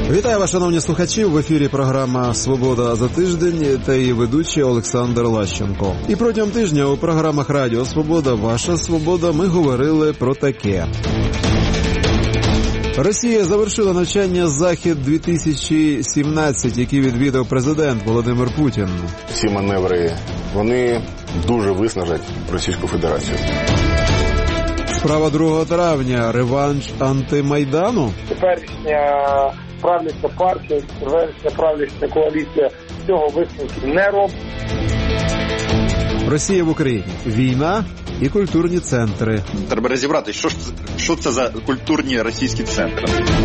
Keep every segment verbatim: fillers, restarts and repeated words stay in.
Вітаю вас, шановні слухачі. В ефірі програма «Свобода за тиждень» та її ведучий Олександр Лащенко. І протягом тижня у програмах Радіо Свобода, Ваша Свобода ми говорили про таке. Росія завершила навчання «Захід-дві тисячі сімнадцять», який відвідав президент Володимир Путін. Ці маневри, вони дуже виснажать Російську Федерацію. Справа другого травня. Реванш антимайдану? Теперішня правляча партія, теперішня правляча коаліція цього висновку не робить. Росія в Україні. Війна і культурні центри. Треба розібрати, що, ж, що це за культурні російські центри.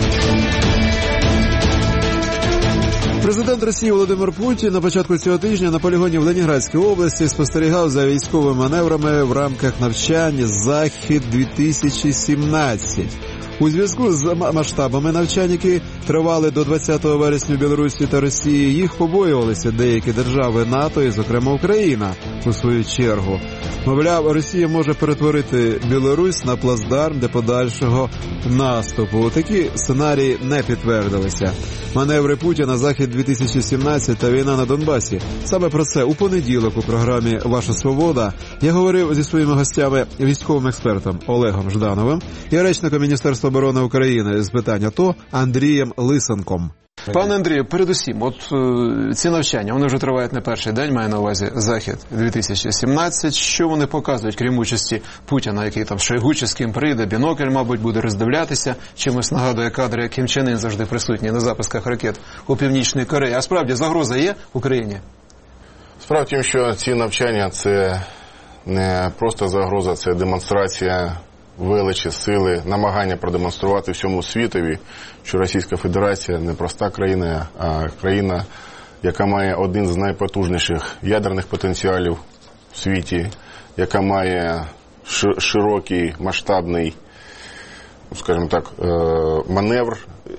Президент Росії Володимир Путін на початку цього тижня на полігоні в Ленінградській області спостерігав за військовими маневрами в рамках навчань «Захід-дві тисячі сімнадцять». У зв'язку з масштабами навчань, які тривали до двадцятого вересня в Білорусі та Росії, їх побоювалися деякі держави НАТО і, зокрема, Україна, у свою чергу. Мовляв, Росія може перетворити Білорусь на плацдарм для подальшого наступу. Такі сценарії не підтвердилися. Маневри Путіна, «Захід-дві тисячі сімнадцять» та війна на Донбасі. Саме про це у понеділок у програмі «Ваша Свобода» я говорив зі своїми гостями, військовим експертом Олегом Ждановим і речником Міністерства оборони України з питань АТО Андрієм Лисенком. Пане Андрію, передусім, от е, ці навчання, вони вже тривають не перший день, маю на увазі «Захід-дві тисячі сімнадцять». Що вони показують, крім участі Путіна, який там Шойгу чи з ким прийде, бінокль, мабуть, буде роздивлятися, чимось нагадує кадри, як Кім Чен Ін завжди присутній на запусках ракет у Північній Кореї. А справді, загроза є в Україні? Справа в тім, що ці навчання – це не просто загроза, це демонстрація величі, сили, намагання продемонструвати всьому світові, що Російська Федерація не проста країна, а країна, яка має один з найпотужніших ядерних потенціалів в світі, яка має широкий, масштабний, скажімо так, маневр,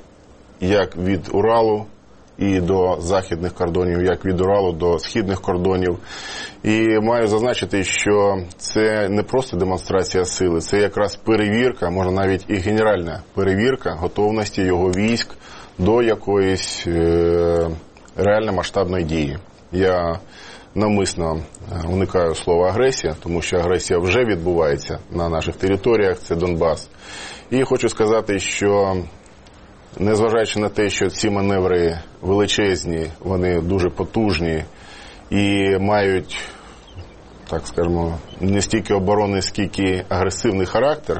як від Уралу і до західних кордонів, як від Уралу до східних кордонів. І маю зазначити, що це не просто демонстрація сили, це якраз перевірка, можна навіть і генеральна перевірка готовності його військ до якоїсь е- реально масштабної дії. Я навмисно уникаю слова агресія, тому що агресія вже відбувається на наших територіях, це Донбас. І хочу сказати, що незважаючи на те, що ці маневри величезні, вони дуже потужні і мають, так скажемо, не стільки оборонний, скільки агресивний характер,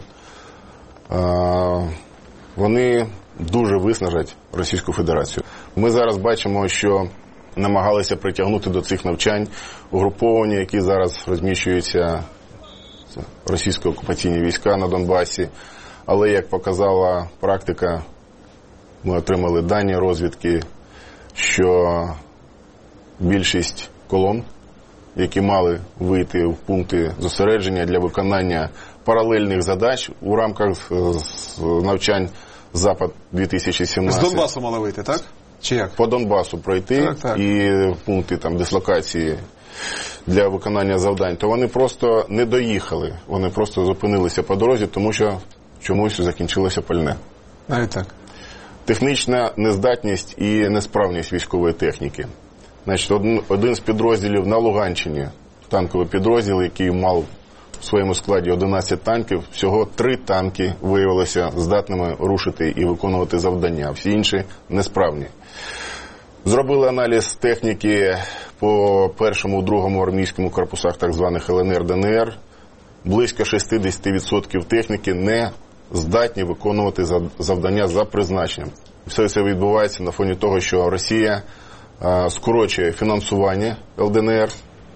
вони дуже виснажать Російську Федерацію. Ми зараз бачимо, що намагалися притягнути до цих навчань угруповання, які зараз розміщуються російські окупаційні війська на Донбасі. Але, як показала практика, ми отримали дані розвідки, що більшість колон, які мали вийти в пункти зосередження для виконання паралельних задач у рамках навчань «Запад-дві тисячі сімнадцять». З Донбасу мали вийти, так? Чи як? По Донбасу пройти, так, так. І в пункти там дислокації для виконання завдань, то вони просто не доїхали, вони просто зупинилися по дорозі, тому що чомусь закінчилося пальне. Навіть так. Технічна нездатність і несправність військової техніки. Значить, один, один з підрозділів на Луганщині, танковий підрозділ, який мав в своєму складі одинадцять танків, всього три танки виявилися здатними рушити і виконувати завдання, всі інші несправні. Зробили аналіз техніки по першому, другому армійському корпусах так званих ел ен ер, де ен ер. Близько шістдесят відсотків техніки не здатні виконувати завдання за призначенням. Все це відбувається на фоні того, що Росія а, скорочує фінансування ел де ен ер.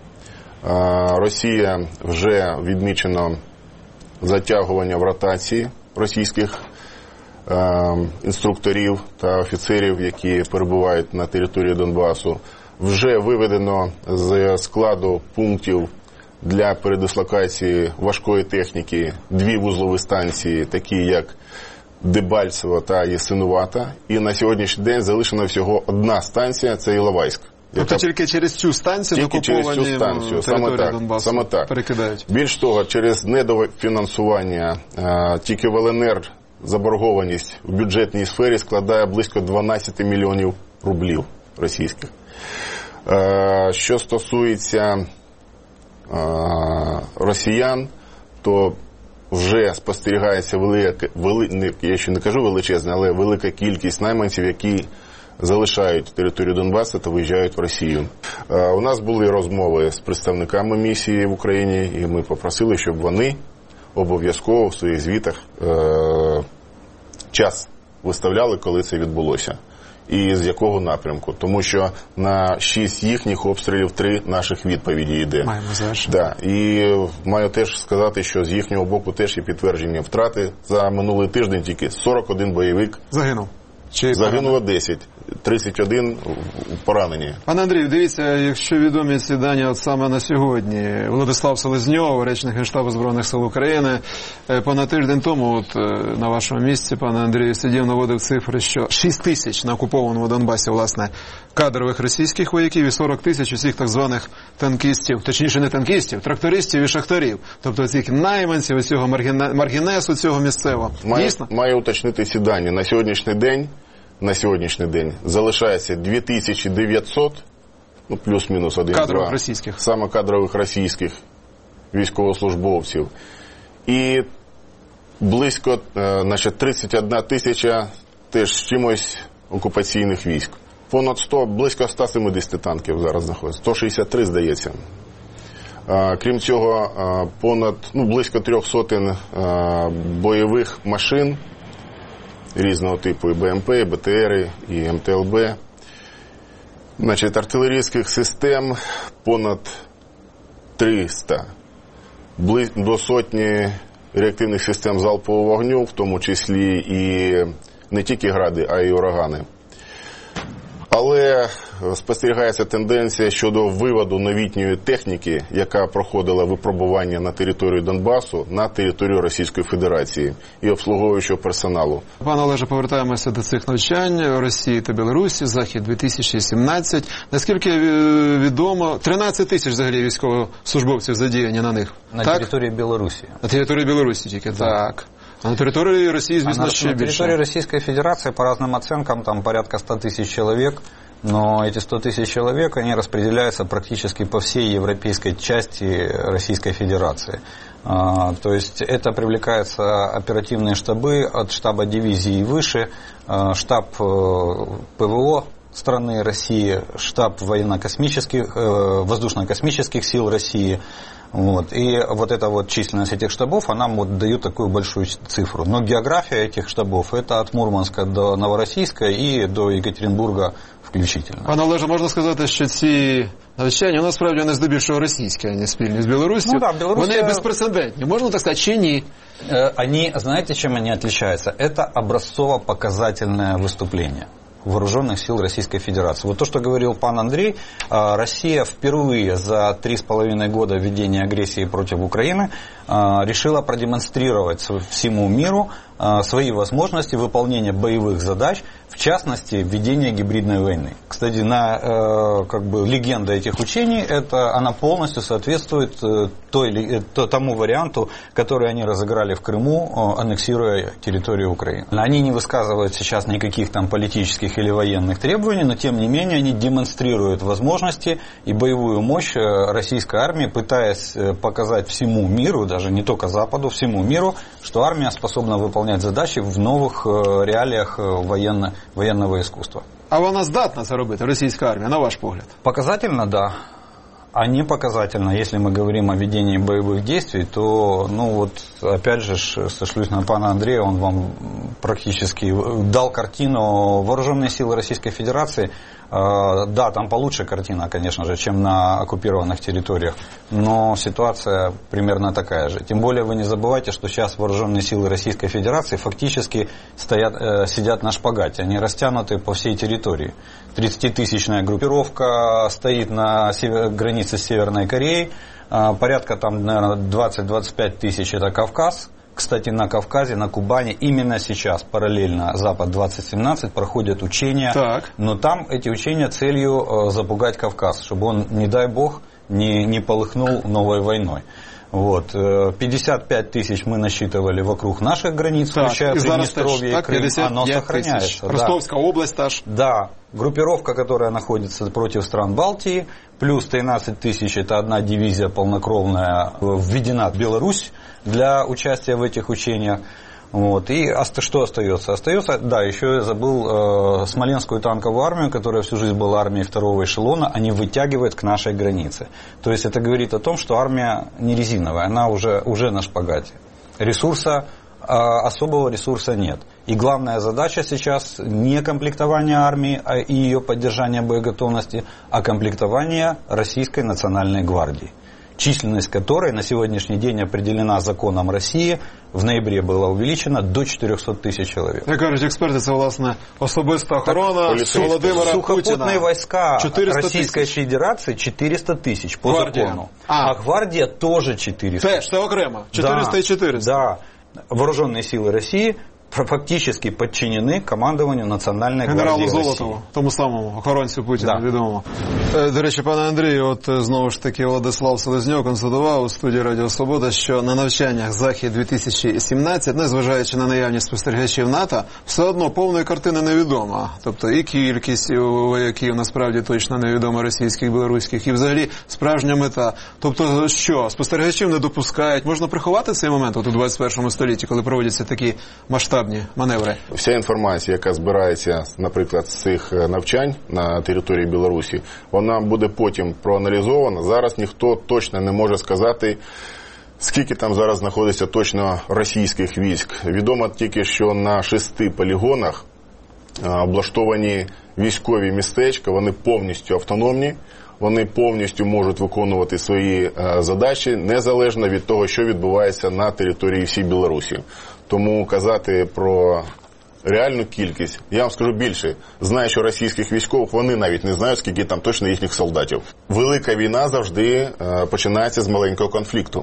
А, Росія вже відмічено затягування в ротації російських а, інструкторів та офіцерів, які перебувають на території Донбасу. Вже виведено з складу пунктів для передислокації важкої техніки дві вузлові станції, такі як Дебальцево та Ясинувата. І на сьогоднішній день залишена всього одна станція – це Іловайськ. Тобто яка... тільки через цю станцію тільки через цю станцію. Саме так, Донбасу саме так. перекидають. Більш того, через недофінансування а, тільки в ел ен ер заборгованість в бюджетній сфері складає близько дванадцять мільйонів рублів російських. Що стосується росіян, то вже спостерігається велика, вели, я ще не кажу величезна, але велика кількість найманців, які залишають територію Донбасу та виїжджають в Росію. У нас були розмови з представниками місії в Україні, і ми попросили, щоб вони обов'язково в своїх звітах е, час виставляли, коли це відбулося. І з якого напрямку. Тому що на шість їхніх обстрілів три наших відповіді йде. Маємо завершити. Да. І маю теж сказати, що з їхнього боку теж є підтвердження втрати. За минулий тиждень тільки сорок один бойовик загинув. Чи загинуло десять, тридцять один поранені. Пане Андрію, дивіться, якщо відомі ці дані от саме на сьогодні, Владислав Селезньов, речник Генштабу Збройних сил України, понад тиждень тому от на вашому місці, пане Андрію, сидів, наводив цифри, що шість тисяч на окупованому Донбасі, власне, кадрових російських вояків і сорок тисяч усіх так званих танкістів, точніше не танкістів, трактористів і шахтарів. Тобто цих найманців, цього маргінесу цього місцевого. Має, Дійсно? має уточнити ці дані. На сьогоднішній день На сьогоднішній день залишається дві тисячі дев'ятсот, ну плюс-мінус один, кадрових два, російських. саме кадрових російських військовослужбовців. І близько, значить, тридцять одна тисяча теж з чимось окупаційних військ. Понад сто, близько ста сімдесят танків зараз знаходиться. сто шістдесят три, здається. Крім цього, понад, ну, близько трьох сотень бойових машин різного типу, і БМП, і БТРи, і МТЛБ. Значить, артилерійських систем понад триста. До сотні реактивних систем залпового вогню, в тому числі і не тільки гради, а й урагани. Але спостерігається тенденція щодо виводу новітньої техніки, яка проходила випробування на територію Донбасу, на територію Російської Федерації і обслуговуючого персоналу. Пане Олеже, повертаємося до цих навчань Росії та Білорусі, Захід дві тисячі сімнадцять. Наскільки відомо, тринадцять тисяч взагалі військовослужбовців задіяні на них. На так? території Білорусі. На території Білорусі тільки, да. Так. А на территории России, звісно, а ще на, більше. На территории Российской Федерации, по разным оценкам, там порядка ста тысяч человек, но эти сто тысяч человек, они распределяются практически по всей европейской части Российской Федерации. А, то есть это привлекаются оперативные штабы от штаба дивизии и выше, а, штаб ПВО страны России, штаб военно-космических, воздушно-космических сил России. Вот. И вот эта вот численность этих штабов, она вот дает такую большую цифру. Но география этих штабов, это от Мурманска до Новороссийска и до Екатеринбурга включительно. Пане Олеже, можна сказати, що ці навчання, насправді, вони здебільшого російські, а не спільні з Білоруссю. Ну, да, Белоруссия... Вони безпрецедентні, можна так сказати, чи ні? Они, знаете, чем они отличаются? Это образцово-показательное выступление Вооруженных сил Российской Федерации. Вот то, что говорил пан Андрей, Россия впервые за три с половиной года ведения агрессии против Украины решила продемонстрировать всему миру свои возможности выполнения боевых задач, в частности, ведения гибридной войны. Кстати, на, как бы, легенда этих учений, это, она полностью соответствует той, тому варианту, который они разыграли в Крыму, аннексируя территорию Украины. Они не высказывают сейчас никаких там политических или военных требований, но тем не менее они демонстрируют возможности и боевую мощь российской армии, пытаясь показать всему миру, даже не только Западу, всему миру, что армия способна выполнять задачи в новых реалиях военно, военного искусства. А вона здатна це робити, російська армія, на ваш погляд? Показательно, да. А не показательно, если мы говорим о ведении боевых действий, то, ну вот, опять же, сошлюсь на пана Андрея, он вам практически дал картину. Вооруженные силы Российской Федерации, да, там получше картина, конечно же, чем на оккупированных территориях, но ситуация примерно такая же. Тем более вы не забывайте, что сейчас вооруженные силы Российской Федерации фактически стоят, сидят на шпагате, они растянуты по всей территории. тридцатитысячная группировка стоит на север, границе с Северной Кореей, порядка там, наверное, двадцать-двадцать пять тысяч это Кавказ. Кстати, на Кавказе, на Кубани именно сейчас параллельно Запад двадцать семнадцать проходят учения, так. Но там эти учения целью запугать Кавказ, чтобы он, не дай бог, не, не полыхнул новой войной. Вот. пятьдесят пять тысяч мы насчитывали вокруг наших границ, так, включая Приднестровье и Крым. Оно сохраняется. Да. Ростовская область та же. Да. Группировка, которая находится против стран Балтии, плюс тринадцать тысяч, это одна дивизия полнокровная, введена в Беларусь для участия в этих учениях. Вот. И что остается? Остается, да, еще я забыл, э, Смоленскую танковую армию, которая всю жизнь была армией второго эшелона, они вытягивают к нашей границе. То есть это говорит о том, что армия не резиновая, она уже, уже на шпагате. Ресурса, э, особого ресурса нет. И главная задача сейчас не комплектование армии и ее поддержание боеготовности, а комплектование Российской национальной гвардии, численность которой на сегодняшний день определена законом России, в ноябре была увеличена до четыреста тысяч человек. Як кажуть експерти, це, власне, особиста охорона Володимира Сухопутные Путіна. войска Российской тысяч. Федерации четыреста тысяч по Гвардия. закону. А. а гвардия тоже четыреста. Теж, це окремо. четыреста да, и четыреста. Да. Вооруженные силы России фактически подчинены командуванню Національної гвардії Росії. Генералу Золотову, тому самому охоронцю Путіна, да. відомому. До речі, пане Андрію, от знову ж таки Владислав Селезньов констатував у студії Радіо Свобода, що на навчаннях Захід дві тисячі сімнадцять, незважаючи на наявність спостерігачів НАТО, все одно повної картини невідома. Тобто і кількість вояків насправді точно невідома російських, білоруських, і взагалі справжня мета. Тобто що, спостерігачів не допускають? Можна приховати цей момент от у двадцять першому столітті, коли проводяться такі масштабні маневри? Вся інформація, яка збирається, наприклад, з цих навчань на території Білорусі, вона буде потім проаналізована. Зараз ніхто точно не може сказати, скільки там зараз знаходиться точно російських військ. Відомо тільки, що на шести полігонах облаштовані військові містечка, вони повністю автономні, вони повністю можуть виконувати свої задачі, незалежно від того, що відбувається на території всієї Білорусі. Тому казати про реальну кількість, я вам скажу більше, знаю, що російських військових, вони навіть не знають, скільки там точно їхніх солдатів. Велика війна завжди починається з маленького конфлікту.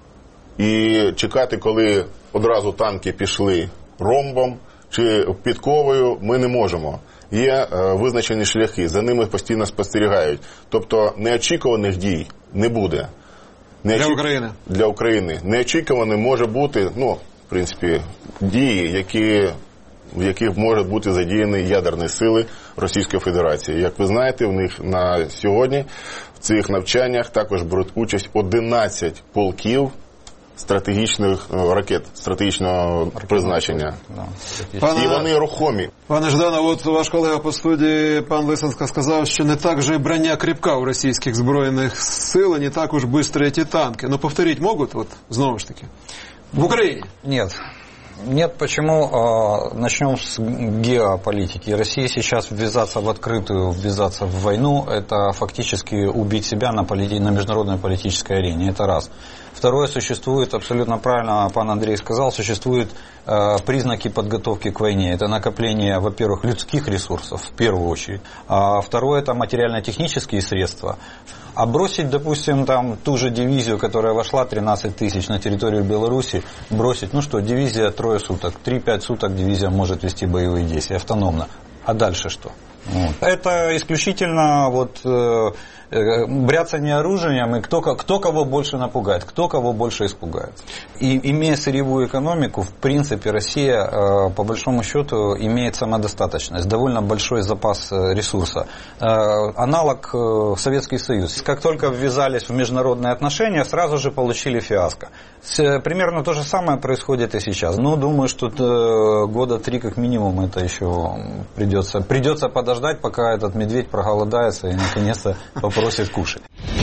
І чекати, коли одразу танки пішли ромбом чи підковою, ми не можемо. Є визначені шляхи, за ними постійно спостерігають. Тобто неочікуваних дій не буде. Неочі... Для України? Для України. Неочікуваний може бути, ну, в принципі, дії, які, в яких можуть бути задіяні ядерні сили Російської Федерації. Як ви знаєте, в них на сьогодні в цих навчаннях також беруть участь одинадцять полків стратегічних ракет, стратегічного ракет, призначення. Да, пане, і вони рухомі. Пане Жданов, от ваш колега по студії, пан Лисенко, сказав, що не так же броня кріпка у російських збройних сил, не так уж быстрые ті танки. Но повторить могут, вот, знову ж таки, в Украине? Нет. Нет, почему? Начнем с геополитики. Россия сейчас ввязаться в открытую, ввязаться в войну, это фактически убить себя на, полити... на международной политической арене. Это раз. Второе, существует, абсолютно правильно пан Андрей сказал, существуют э, признаки подготовки к войне. Это накопление, во-первых, людских ресурсов, в первую очередь. А второе, это материально-технические средства. А бросить, допустим, там ту же дивизию, которая вошла, тринадцать тысяч на территорию Беларуси, бросить, ну что, дивизия трое суток, три-пять суток дивизия может вести боевые действия автономно. А дальше что? Вот. Это исключительно вот э, э, бряцание оружием, и кто, кто кого больше напугает, кто кого больше испугает. И имея сырьевую экономику, в принципе, Россия, э, по большому счету, имеет самодостаточность, довольно большой запас ресурса. Э, аналог э, Советский Союз. Как только ввязались в международные отношения, сразу же получили фиаско. С, примерно то же самое происходит и сейчас. Но думаю, что э, года три как минимум это еще придется, придется подождать, пока этот медведь проголодается и наконец-то попросит кушать.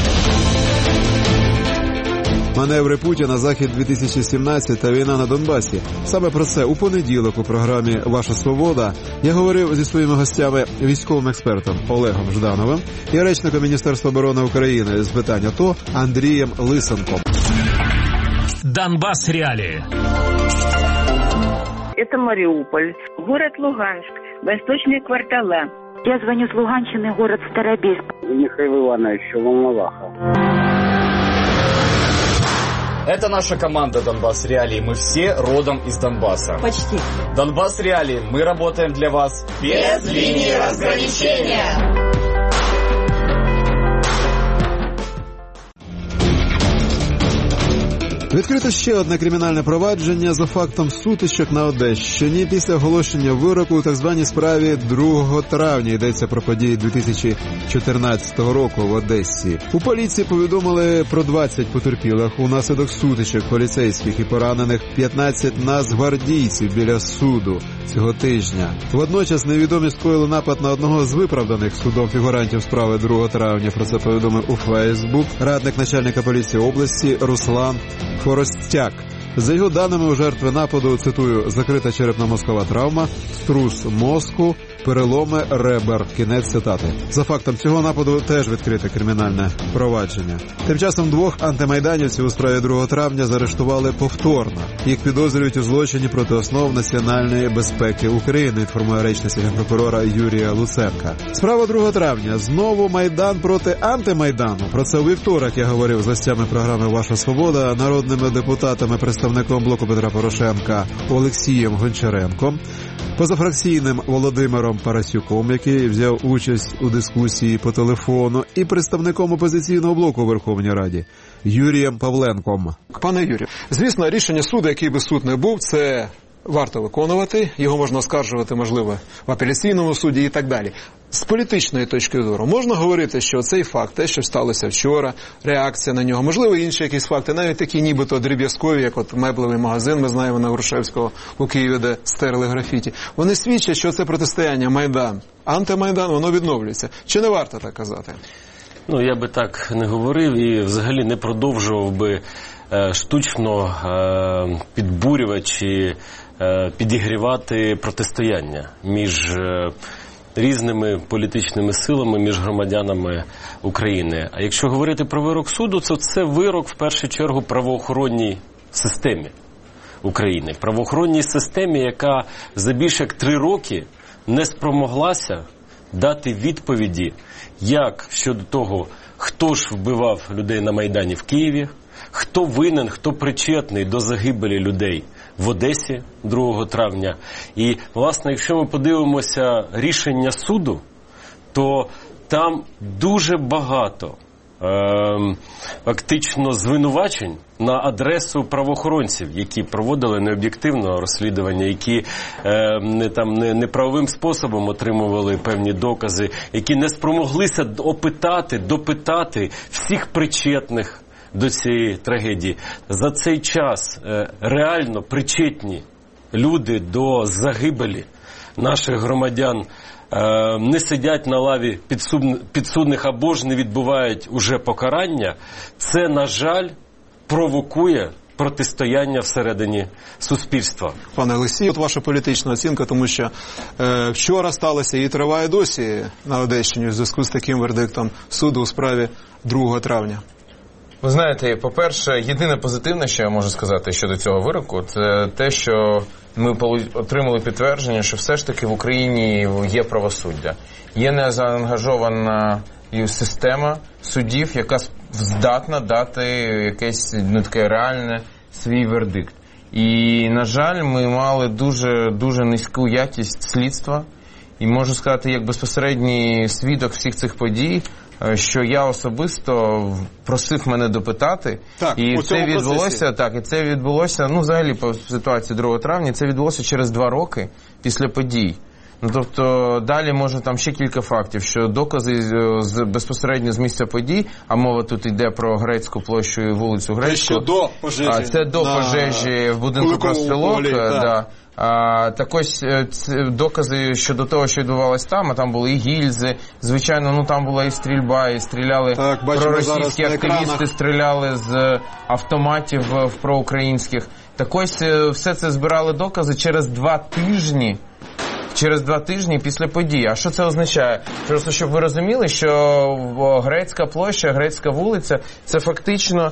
Маневри Путіна, Захід дві тисячі сімнадцять та війна на Донбасі. Саме про це у понеділок у програмі «Ваша свобода» я говорив зі своїми гостями, військовим експертом Олегом Ждановим і речником Міністерства оборони України з питань АТО Андрієм Лисенком. Донбасс реалии. Это Мариуполь, город Луганск, восточные квартала. Я звоню с Луганщины, город Старобельск. Михаил Иванович, Волноваха. Это наша команда «Донбасс Реалии». Мы все родом из Донбасса. Почти. «Донбасс Реалии». Мы работаем для вас без линии разграничения. Відкрито ще одне кримінальне провадження за фактом сутичок на Одещині після оголошення вироку у так званій справі другого травня. Йдеться про події дві тисячі чотирнадцятого року в Одесі. У поліції повідомили про двадцять потерпілих унаслідок сутичок поліцейських і поранених п'ятнадцять нацгвардійців біля суду цього тижня. Водночас невідомі скоїли напад на одного з виправданих судом фігурантів справи другого травня. Про це повідомив у Фейсбук радник начальника поліції області Руслан Форостяк. За його даними, у жертви нападу, цитую, закрита черепно-мозкова травма, струс мозку, переломи ребер. Кінець цитати. За фактом цього нападу теж відкрите кримінальне провадження. Тим часом двох антимайданівців у справі другого травня заарештували повторно. Їх підозрюють у злочині проти основ національної безпеки України, інформує речниця генпрокурора Юрія Луценка. Справа другого травня. Знову Майдан проти антимайдану. Про це у вівторок я говорив з гостями програми «Ваша свобода», народними депутатами, представником блоку Петра Порошенка Олексієм Гончаренком, позафракційним Володимиром Парасюком, який взяв участь у дискусії по телефону, і представником опозиційного блоку у Верховній Раді Юрієм Павленком. Пане Юрію, звісно, рішення суду, який би суд не був, це варто виконувати, його можна оскаржувати, можливо, в апеляційному суді і так далі. З політичної точки зору можна говорити, що цей факт, те, що сталося вчора, реакція на нього, можливо, інші якісь факти, навіть такі нібито дріб'язкові, як от меблевий магазин, ми знаємо, на Грушевського у Києві, де стерли графіті, вони свідчать, що це протистояння Майдан, антимайдан, воно відновлюється. Чи не варто так казати? Ну, я би так не говорив і взагалі не продовжував би е, штучно е, підбурювати чи е, підігрівати протистояння між е, різними політичними силами, між громадянами України. А якщо говорити про вирок суду, то це вирок в першу чергу правоохоронній системі України. Правоохоронній системі, яка за більше як три роки не спромоглася дати відповіді, як щодо того, хто ж вбивав людей на Майдані в Києві, хто винен, хто причетний до загибелі людей в Одесі другого травня. І, власне, якщо ми подивимося рішення суду, то там дуже багато е, фактично звинувачень на адресу правоохоронців, які проводили необ'єктивне розслідування, які е, не, там, не, неправовим способом отримували певні докази, які не спромоглися опитати, допитати всіх причетних до цієї трагедії. За цей час е, реально причетні люди до загибелі наших громадян е, не сидять на лаві підсудних або ж не відбувають уже покарання. Це, на жаль, провокує протистояння всередині суспільства. Пане Олексій, от ваша політична оцінка, тому що е, вчора сталося і триває досі на Одещині в зв'язку з таким вердиктом суду у справі другого травня. Ви знаєте, по-перше, єдине позитивне, що я можу сказати щодо цього вироку, це те, що ми отримали підтвердження, що все ж таки в Україні є правосуддя. Є незаангажована система судів, яка здатна дати якесь, ну, таке реальне свій вердикт. І, на жаль, ми мали дуже, дуже низьку якість слідства. І можу сказати, як безпосередній свідок всіх цих подій, що я особисто просив мене допитати, так, і це відбулося, так, і це відбулося, ну, взагалі, по ситуації другого травня, це відбулося через два роки після подій. Ну, тобто, далі може там ще кілька фактів, що докази з, безпосередньо з місця подій, а мова тут йде про Грецьку площу і вулицю Грецьку. Це до пожежі. А це до на... пожежі в будинку профспілок, да. А, так ось докази щодо того, що відбувалось там, а там були і гільзи, звичайно, ну там була і стрільба, і стріляли, так, проросійські активісти стріляли з автоматів в проукраїнських. Так ось все це збирали докази через два тижні, через два тижні після події. А що це означає? Просто, щоб ви розуміли, що Грецька площа, Грецька вулиця, це фактично,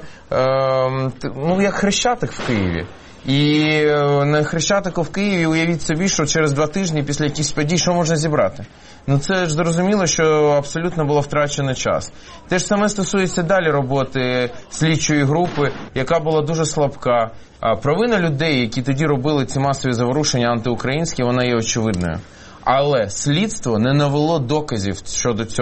е, ну, як Хрещатик в Києві. І на Хрещатику в Києві, уявіть собі, що через два тижні після якихось подій, що можна зібрати? Ну це ж зрозуміло, що абсолютно було втрачено час. Те ж саме стосується далі роботи слідчої групи, яка була дуже слабка. А провина людей, які тоді робили ці масові заворушення антиукраїнські, вона є очевидною. Але слідство не навело доказів щодо цього.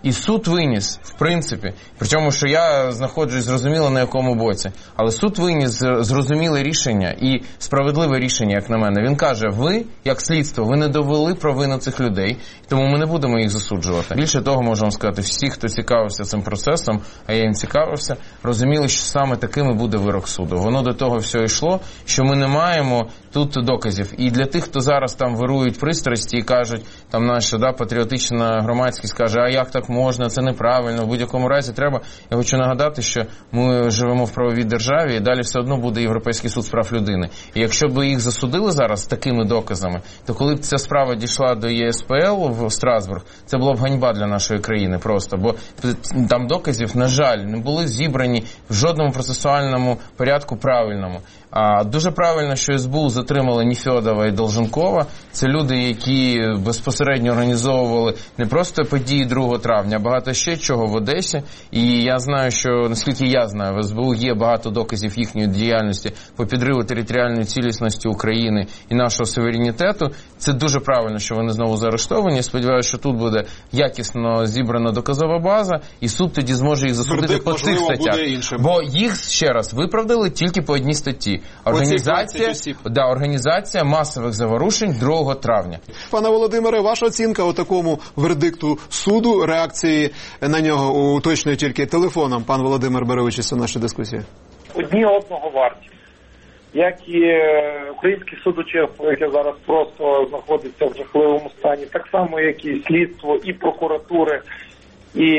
І суд виніс, в принципі, причому, що я знаходжусь зрозуміло на якому боці, але суд виніс зрозуміле рішення і справедливе рішення, як на мене. Він каже, ви, як слідство, ви не довели провину цих людей, тому ми не будемо їх засуджувати. Більше того, можу вам сказати, всі, хто цікавився цим процесом, а я їм цікавився, розуміли, що саме таким і буде вирок суду. Воно до того все йшло, що ми не маємо тут доказів. І для тих, хто зараз там вирують пристрасті і кажуть, там наша да, патріотична громадськість каже, а як так можна, це неправильно, в будь-якому разі треба. Я хочу нагадати, що ми живемо в правовій державі і далі все одно буде Європейський суд з прав людини. І якщо б їх засудили зараз такими доказами, то коли б ця справа дійшла до Є Ес Пе Ел в Страсбург, це була б ганьба для нашої країни просто, бо там доказів, на жаль, не були зібрані в жодному процесуальному порядку правильному. А дуже правильно, що ес бе у затримали Нефьодова і Долженкова. Це люди, які безпосередньо організовували не просто події другого травня, а багато ще чого в Одесі. І я знаю, що, наскільки я знаю, в ес бе у є багато доказів їхньої діяльності по підриву територіальної цілісності України і нашого суверенітету. Це дуже правильно, що вони знову заарештовані. Сподіваюся, що тут буде якісно зібрана доказова база, і суд тоді зможе їх засудити Вердикт, по цих статтях. Бо їх, ще раз, виправдали тільки по одній статті. Організація, да, організація масових заворушень другого травня. Пане Володимире, ваша оцінка у такому вердикту суду, реакції на нього уточнює тільки телефоном. Пан Володимир бере участь у нашій дискусії. Одні одного варті. Як і українське судочинство, яке зараз просто знаходиться в жахливому стані, так само, як і слідство, і прокуратури, і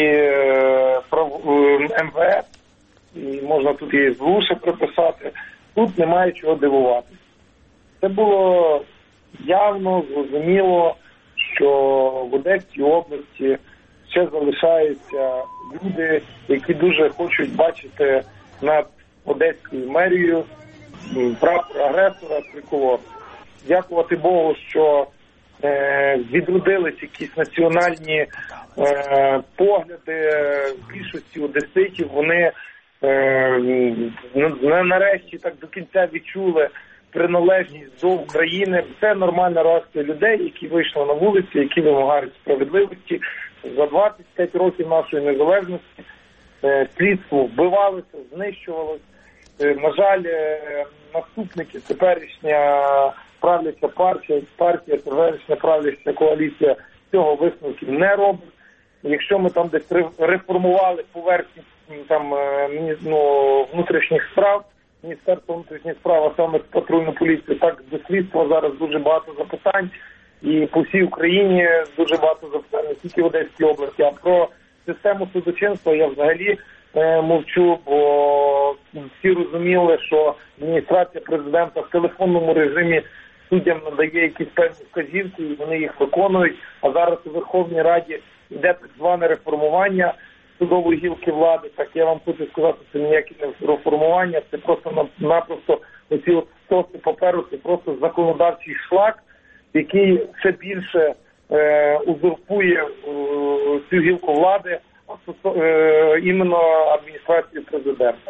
ем ве ес, і можна тут і ес бе у ще приписати, тут немає чого дивуватися. Це було явно, зрозуміло, що в Одеській області ще залишаються люди, які дуже хочуть бачити над Одеською мерією прапор агресора, триколор. Дякувати Богу, що е, відродились якісь національні е, погляди в більшості одеситів. Вони е, нарешті так до кінця відчули приналежність до України. Це нормальна реакція людей, які вийшли на вулиці, які вимагають справедливості. За двадцять п'ять років нашої незалежності е, слідство вбивалося, знищувалося. На жаль, наступники, теперішня правляча партія, партія, теперішня правляча коаліція цього висновків не робить. Якщо ми там десь реформували поверхні там ну, внутрішніх справ, Міністерство внутрішніх справ, а саме патрульну поліцію, так до слідства зараз дуже багато запитань. І по всій Україні дуже багато запитань, не тільки в Одеській області, а про систему судочинства я взагалі мовчу, бо всі розуміли, що адміністрація президента в телефонному режимі суддям надає якісь певні вказівки, і вони їх виконують. А зараз у Верховній Раді йде так зване реформування судової гілки влади. Так я вам хочу сказати, це ніяке не реформування, це просто-напросто оці от стоси паперу, це просто законодавчий шлак, який ще більше е, узурпує е, цю гілку влади, іменно адміністрацію президента.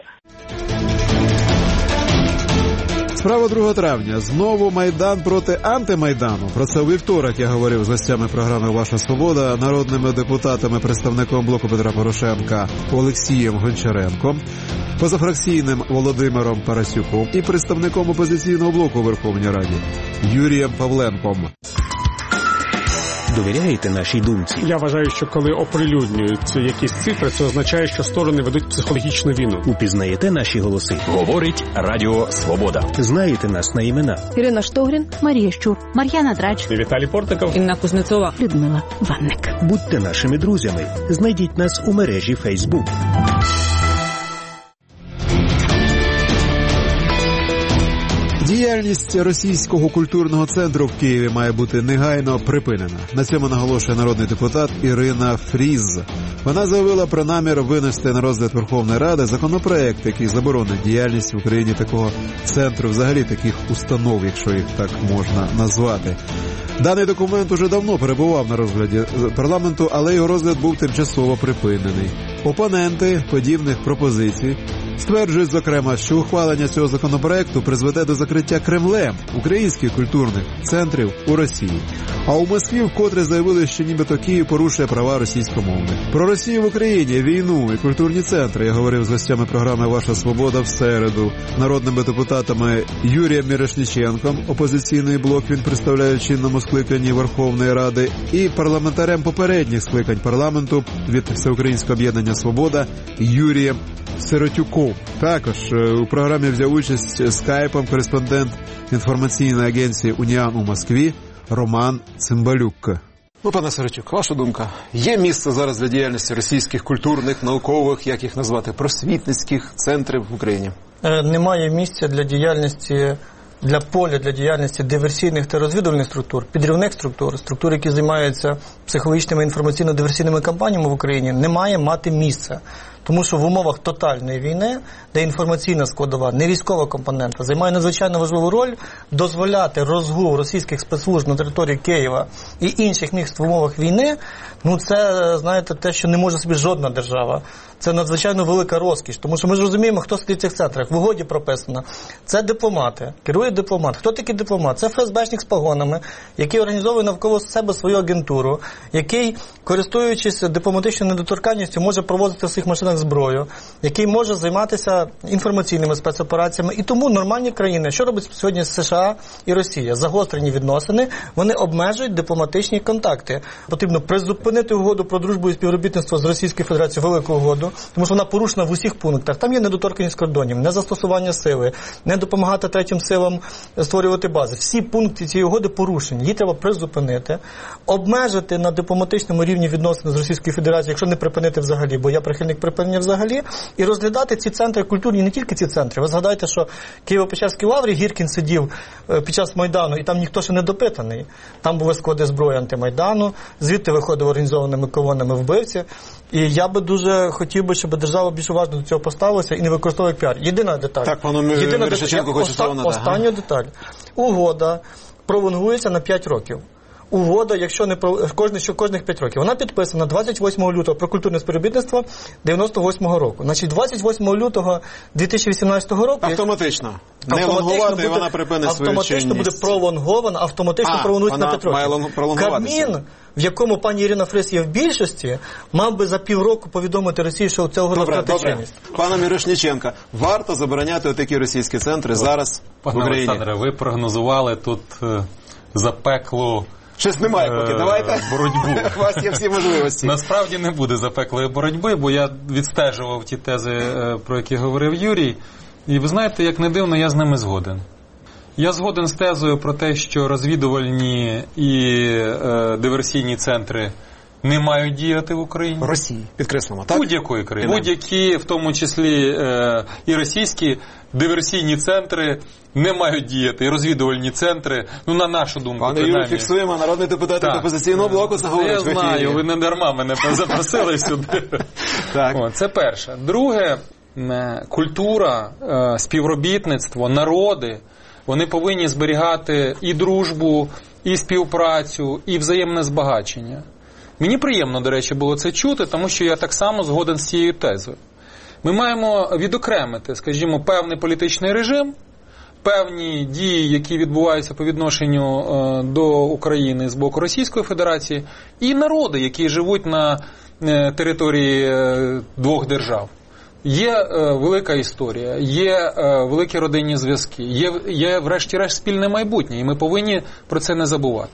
Справа другого травня. Знову Майдан проти антимайдану. Про це у вівторок я говорив з гостями програми «Ваша свобода», народними депутатами, представником блоку Петра Порошенка Олексієм Гончаренком, позафракційним Володимиром Парасюком і представником опозиційного блоку у Верховній Раді Юрієм Павленком. Довіряєте нашій думці? Я вважаю, що коли оприлюднюють якісь цифри, це означає, що сторони ведуть психологічну війну. Упізнаєте наші голоси? Говорить Радіо Свобода. Знаєте нас на імена? Ірина Штогрін, Марія Щур, Мар'яна Драч, Віталій Портников, Інна Кузнецова, Людмила Ванник. Будьте нашими друзями. Знайдіть нас у мережі Фейсбук. Діяльність російського культурного центру в Києві має бути негайно припинена. На цьому наголошує народний депутат Ірина Фріз. Вона заявила про намір винести на розгляд Верховної Ради законопроект, який заборонить діяльність в Україні такого центру, взагалі таких установ, якщо їх так можна назвати. Даний документ уже давно перебував на розгляді парламенту, але його розгляд був тимчасово припинений. Опоненти подібних пропозицій Стверджують, зокрема, що ухвалення цього законопроекту призведе до закриття Кремлем українських культурних центрів у Росії. А у Москві вкотре заявили, що нібито Київ порушує права російськомовних. Про Росію в Україні, війну і культурні центри я говорив з гостями програми «Ваша свобода» в середу. Народними депутатами Юрієм Мірошниченком, опозиційний блок він представляє в чинному скликанні Верховної Ради, і парламентарем попередніх скликань парламенту від Всеукраїнського об'єднання «Свобода» Юрієм Сиротюком. Також у програмі взяв участь скайпом кореспондент інформаційної агенції «Уніан» у Москві Роман Цимбалюк. Ну, пане Сиротюк, ваша думка. Є місце зараз для діяльності російських культурних, наукових, як їх назвати, просвітницьких центрів в Україні? Немає місця для діяльності, для поля для діяльності диверсійних та розвідувальних структур, підривних структур, структур, які займаються психологічними інформаційно-диверсійними кампаніями в Україні, не має мати місця. Тому що в умовах тотальної війни, де інформаційна складова, не військова компонента, займає надзвичайно важливу роль, дозволяти розгул російських спецслужб на території Києва і інших міст в умовах війни, ну це, знаєте, те, що не може собі жодна держава. Це надзвичайно велика розкіш, тому що ми ж розуміємо, хто сидить в цих центрах. В угоді прописано. Це дипломати, керує дипломат. Хто такий дипломат? Це ФСБшник з погонами, який організовує навколо себе свою агентуру, який, користуючись дипломатичною недоторканністю, може провозити в своїх машинах зброю, який може займатися інформаційними спецопераціями. І тому нормальні країни, що робить сьогодні США і Росія? Загострені відносини, вони обмежують дипломатичні контакти. Потрібно призупинити угоду про дружбу і співробітництво з Російською Федерацією, велику угоду, тому що вона порушена в усіх пунктах. Там є недоторканність кордонів, незастосування сили, не допомагати третім силам створювати бази. Всі пункти цієї угоди порушені. Її треба призупинити, обмежити на дипломатичному рівні відносини з Російською Федерацією, якщо не припинити взагалі, бо я прихильник припинення взагалі, і розглядати ці центри культурні, не тільки ці центри. Ви згадайте, що в Києво-Печерській лаврі Гіркін сидів під час Майдану, і там ніхто ще не допитаний. Там були склади зброї антимайдану, звідти виходили організованими колонами вбивці. І я би дуже хотів би, щоб держава більш уважно до цього поставилася і не використовувала піар. Єдина деталь. Так, пану Мірошниченку хочу сказати. Остання деталь. Угода пролонгується на п'ять років. Угода, якщо не про кожних, що кожних п'ять років. Вона підписана двадцять восьмого лютого про культурне співробітництво дев'яносто восьмого року. Значить, двадцять восьмого лютого дві тисячі вісімнадцятого року автоматично. Не лонгувати, вона припинить свою чинність. Автоматично буде пролонгована, автоматично пролонгується на п'ять років. Кабмін, в якому пані Ірина Фрис є в більшості, мав би за півроку повідомити Росії, що цього угода втратить чинність. Пане Мірошниченко, варто забороняти такі російські центри зараз в Україні? Пане Олександре, ви прогнозували тут е, запеклу Щось немає поки, давайте. Боротьбу. У вас є всі можливості. Насправді не буде запеклої боротьби, бо я відстежував ті тези, про які говорив Юрій. І ви знаєте, як не дивно, я з ними згоден. Я згоден з тезою про те, що розвідувальні і е, диверсійні центри не мають діяти в Україні. Росії, підкреслимо, так? Будь-якої країни. Будь-які, в тому числі е, і російські диверсійні центри не мають діяти, і розвідувальні центри, ну, на нашу думку, пане Юрій, фіксуємо, народний депутат від опозиційного блоку це говорить. Я знаю, ви не дарма мене запросили сюди. Так. О, це перше. Друге, культура, співробітництво, народи, вони повинні зберігати і дружбу, і співпрацю, і взаємне збагачення. Мені приємно, до речі, було це чути, тому що я так само згоден з цією тезою. Ми маємо відокремити, скажімо, певний політичний режим, певні дії, які відбуваються по відношенню е, до України з боку Російської Федерації, і народи, які живуть на е, території е, двох держав. Є е, велика історія, є е, великі родинні зв'язки, є, є врешті-решт спільне майбутнє, і ми повинні про це не забувати.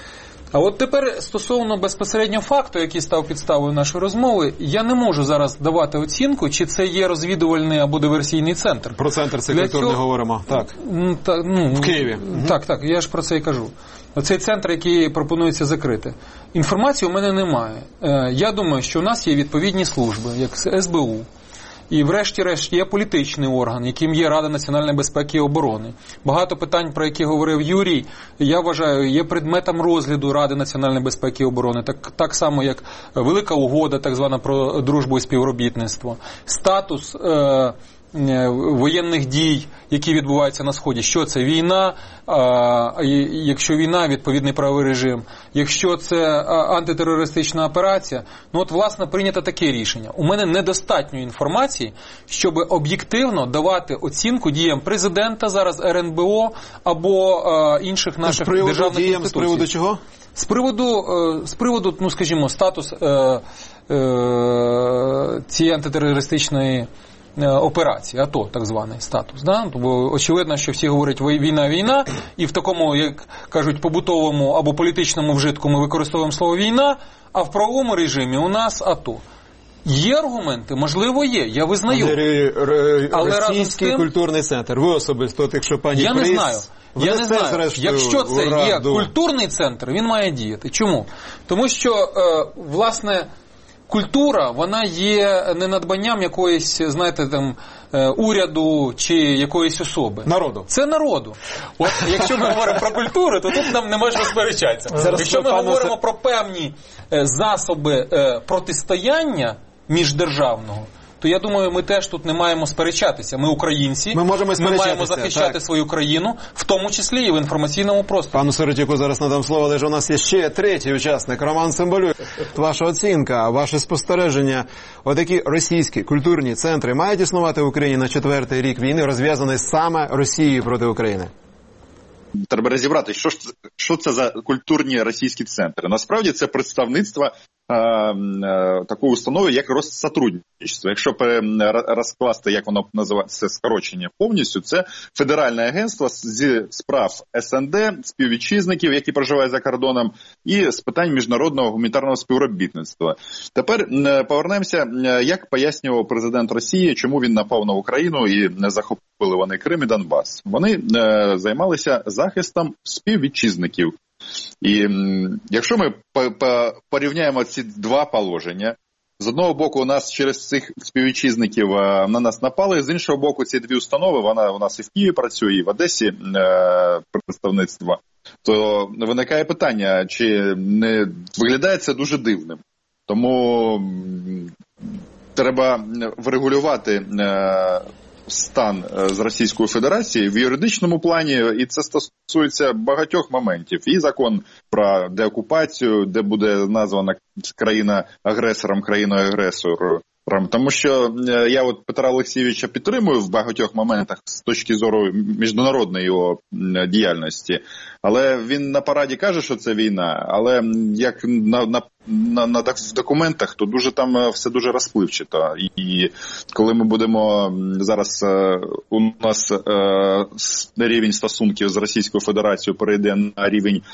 А от тепер стосовно безпосередньо факту, який став підставою нашої розмови, я не можу зараз давати оцінку, чи це є розвідувальний або диверсійний центр. Про центр цей культурний цього... говоримо, так. Ну, та, ну, в Києві. Так, так, я ж про це і кажу. Оцей центр, який пропонується закрити. Інформації у мене немає. Я думаю, що у нас є відповідні служби, як ес бе у. І врешті-решт є політичний орган, яким є Рада національної безпеки і оборони. Багато питань, про які говорив Юрій, я вважаю, є предметом розгляду Ради національної безпеки і оборони. Так, так само, як Велика угода, так звана, про дружбу і співробітництво. Статус е, воєнних дій, які відбуваються на Сході. Що це? Війна, а, якщо війна, відповідний правовий режим. Якщо це антитерористична операція, ну от, власне, прийнято таке рішення. У мене недостатньо інформації, щоб об'єктивно давати оцінку діям президента, зараз ер ен бе о, або а, інших наших державних діям, інституцій. З приводу чого? З приводу, з приводу, ну, скажімо, статус е, е, цієї антитерористичної операції, АТО, так званий статус. Да? Бо очевидно, що всі говорять війна-війна, і в такому, як кажуть, побутовому або політичному вжитку ми використовуємо слово війна, а в правовому режимі у нас АТО. Є аргументи? Можливо, є. Я визнаю. Але Російський тим, культурний центр. Ви особисто, якщо пані Я Прис, не знаю. Я не знаю. Зрештою, якщо це раду. Є культурний центр, він має діяти. Чому? Тому що, е, власне, культура, вона є не надбанням якоїсь, знаєте, там, уряду чи якоїсь особи. Народу. Це народу. От, якщо ми говоримо про культуру, то тут нам нема що сперечатися. Якщо ми говоримо про певні засоби протистояння міждержавного, то я думаю, ми теж тут не маємо сперечатися. Ми українці, ми, можемо ми маємо захищати так. свою країну, в тому числі і в інформаційному просторі. Пану Сиротюку зараз надам слово, але ж у нас є ще третій учасник, Роман Цимбалюк. Ваша оцінка, ваше спостереження, отакі російські культурні центри мають існувати в Україні на четвертий рік війни, розв'язаний саме Росією проти України? Треба розібрати, що ж що це за культурні російські центри. Насправді це представництво е, е, такої установи, як Россотрудничество. Якщо розкласти, як воно називається, скорочення повністю, це Федеральне агентство зі справ ес ен де, співвітчизників, які проживають за кордоном, і з питань міжнародного гуманітарного співробітництва. Тепер е, повернемося, е, як пояснював президент Росії, чому він напав на Україну і не захопив вони Крим і Донбас. Вони е, займалися захистом співвітчизників. І м, якщо ми порівняємо ці два положення, з одного боку у нас через цих співвітчизників е, на нас напали, з іншого боку ці дві установи, вона у нас і в Києві працює, і в Одесі е, представництво, то виникає питання, чи не виглядає це дуже дивним. Тому м, треба врегулювати е, стан з Російською Федерацією в юридичному плані, і це стосується багатьох моментів. І закон про деокупацію, де буде названа країна агресором, країною агресором. Тому що я от Петра Олексійовича підтримую в багатьох моментах з точки зору міжнародної його діяльності, але він на параді каже, що це війна, але як на, на, на, на в документах, то дуже там все дуже розпливчато. І коли ми будемо зараз, у нас рівень стосунків з Російською Федерацією перейде на рівень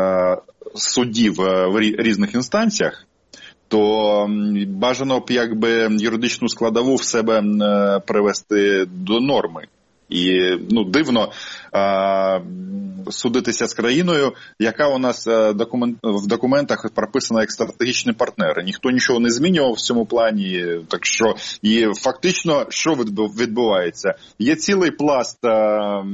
судів в різних інстанціях, то бажано б якби юридичну складову в себе е, привести до норми. І ну, дивно е, судитися з країною, яка у нас е, документ, в документах прописана як стратегічний партнер. Ніхто нічого не змінював в цьому плані. Так що, і фактично, що відбувається? Є цілий пласт е,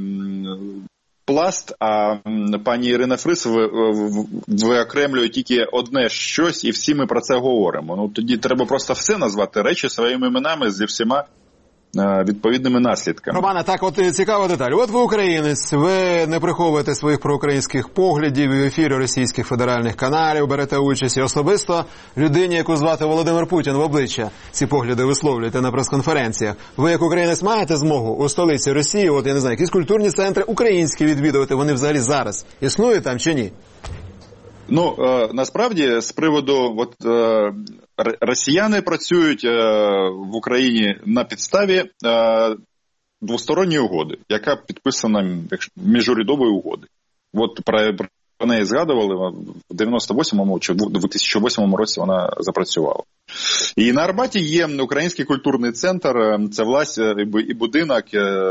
пласт, а пані Ірина Фрис виокремлює тільки одне щось, і всі ми про це говоримо. Ну, тоді треба просто все назвати речі своїми іменами зі всіма відповідними наслідками. Романе, так от цікава деталь. От ви українець, ви не приховуєте своїх проукраїнських поглядів в ефірі російських федеральних каналів, берете участь і особисто людині, яку звати Володимир Путін, в обличчя ці погляди висловлюєте на прес-конференціях. Ви як українець маєте змогу у столиці Росії, от я не знаю, якісь культурні центри українські відвідувати, вони взагалі зараз існують там чи ні? Ну, е, насправді, з приводу, от, е, росіяни працюють е, в Україні на підставі е, двосторонньої угоди, яка підписана міжурядової угоди. От про, про неї згадували, в дев'яносто восьмому чи в дві тисячі восьмому році вона запрацювала. І на Арбаті є Український культурний центр, це власть і будинок,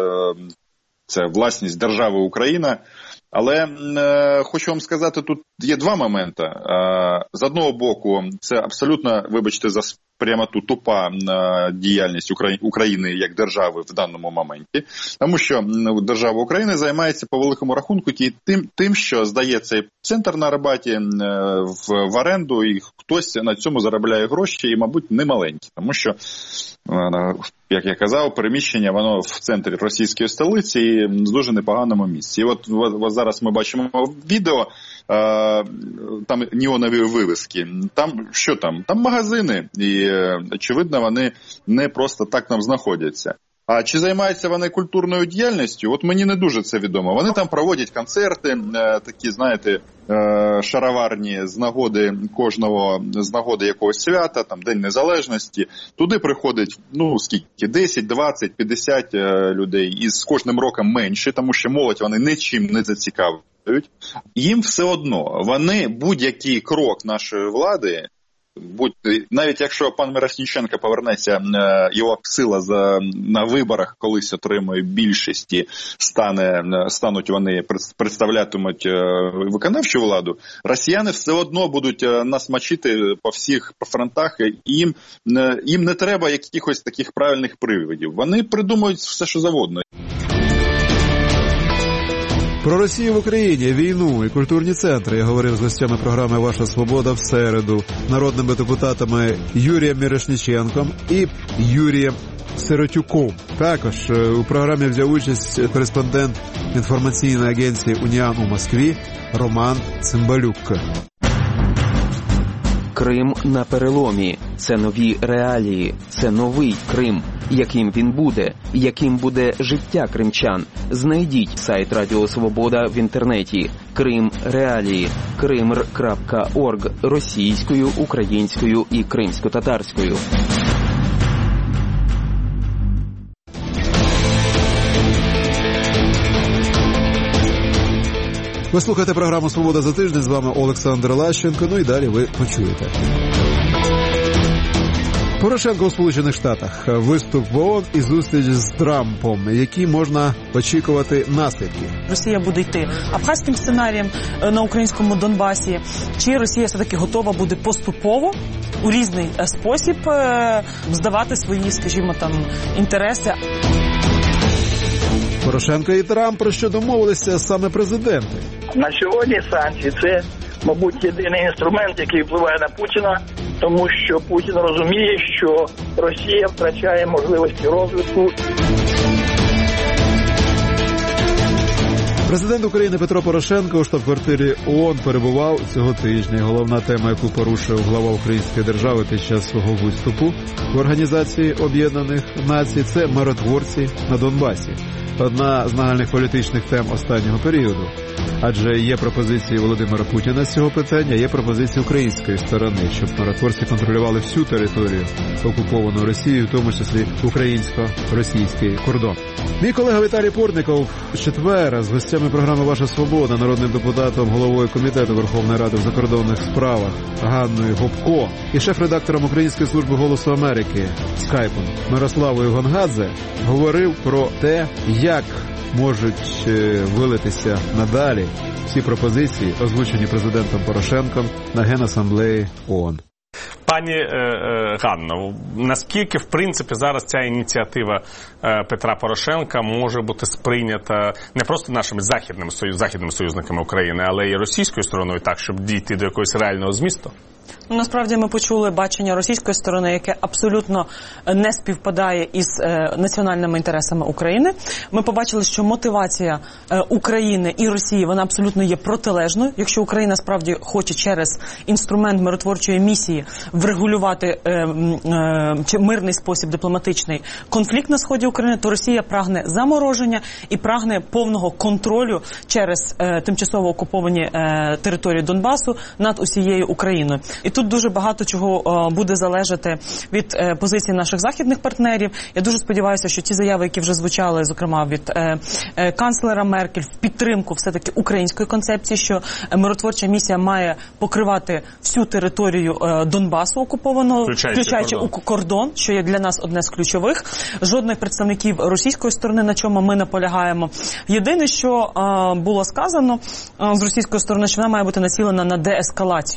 це власність держави Україна. Але е, хочу вам сказати, тут є два моменти. Е, з одного боку, це абсолютно, вибачте за прямоту, тупа е, діяльність Украї... України як держави в даному моменті. Тому що ну, держава України займається по великому рахунку тим, тим що здає цей центр на Арбаті е, в, в оренду, і хтось на цьому заробляє гроші, і, мабуть, не маленькі. Тому що як я казав, переміщення, воно в центрі російської столиці і в дуже непоганому місці. І от, от зараз ми бачимо відео, там неонові вивіски. Там, що там? Там магазини, і, очевидно, вони не просто так там знаходяться. А чи займаються вони культурною діяльністю? От мені не дуже це відомо. Вони там проводять концерти, такі, знаєте, шароварні з нагоди кожного, з нагоди якогось свята, там День Незалежності. Туди приходить, ну, скільки, десять, двадцять, п'ятдесят людей. І з кожним роком менше, тому що молодь вони нічим не зацікавлюють. Їм все одно, вони будь-який крок нашої влади, будь, навіть якщо пан Мірошніченко повернеться, його сила за, на виборах колись отримує більшість і стане, стануть вони, представлятимуть виконавчу владу, росіяни все одно будуть нас мочити по всіх фронтах, і їм, їм не треба якихось таких правильних приводів. Вони придумують все, що завгодно. Про Росію в Україні, війну і культурні центри я говорив з гостями програми «Ваша Свобода» в середу, народними депутатами Юрієм Мірошніченком і Юрієм Сиротюком. Також у програмі взяв участь кореспондент інформаційної агенції «Уніан» у Москві Роман Цимбалюк. Крим на переломі. Це нові реалії. Це новий Крим. Яким він буде? Яким буде життя кримчан? Знайдіть сайт Радіо Свобода в інтернеті. Крим реалії. кримр крапка орг російською, українською і кримсько-татарською. Ви слухаєте програму «Свобода за тиждень», з вами Олександр Лащенко, ну і далі ви почуєте. Порошенко у Сполучених Штатах, виступ в ООН і зустріч з Трампом, які можна очікувати наслідки. Росія буде йти абхазьким сценарієм на українському Донбасі, чи Росія все-таки готова буде поступово у різний спосіб здавати свої, скажімо, там, інтереси. Порошенко і Трамп про що домовилися саме президенти? На сьогодні санкції – це, мабуть, єдиний інструмент, який впливає на Путіна, тому що Путін розуміє, що Росія втрачає можливості розвитку. Президент України Петро Порошенко у штаб-квартирі ООН перебував цього тижня. Головна тема, яку порушив глава української держави під час свого виступу в Організації Об'єднаних Націй – це миротворці на Донбасі. Одна з нагальних політичних тем останнього періоду. Адже є пропозиції Володимира Путіна з цього питання, є пропозиції української сторони, щоб миротворці контролювали всю територію, окуповану Росією, в тому числі українсько-російський кордон. Мій колега Віталій Портников в четвер з гостями програми «Ваша Свобода», народним депутатом, головою Комітету Верховної Ради в закордонних справах Ганною Гопко і шеф-редактором Української служби «Голосу Америки» скайпом Мирославою Гонгадзе говорив про те, як можуть вилитися надалі всі пропозиції, озвучені президентом Порошенком на Генасамблеї ООН. Пані е, е, Ганно, наскільки, в принципі, зараз ця ініціатива е, Петра Порошенка може бути сприйнята не просто нашими західними, союз, західними союзниками України, але й російською стороною так, щоб дійти до якогось реального змісту? Ну, насправді ми почули бачення російської сторони, яке абсолютно не співпадає із е, національними інтересами України. Ми побачили, що мотивація е, України і Росії, вона абсолютно є протилежною. Якщо Україна справді хоче через інструмент миротворчої місії врегулювати е, е, чи мирний спосіб дипломатичний конфлікт на сході України, то Росія прагне замороження і прагне повного контролю через е, тимчасово окуповані е, території Донбасу над усією Україною. І тут дуже багато чого о, буде залежати від е, позиції наших західних партнерів. Я дуже сподіваюся, що ті заяви, які вже звучали, зокрема від е, е, канцлера Меркель, в підтримку все-таки української концепції, що миротворча місія має покривати всю територію е, Донбасу окупованого, включаючи, включаючи кордон. кордон, що є для нас одне з ключових. Жодних представників російської сторони, на чому ми наполягаємо. Єдине, що е, було сказано е, з російської сторони, що вона має бути націлена на деескалацію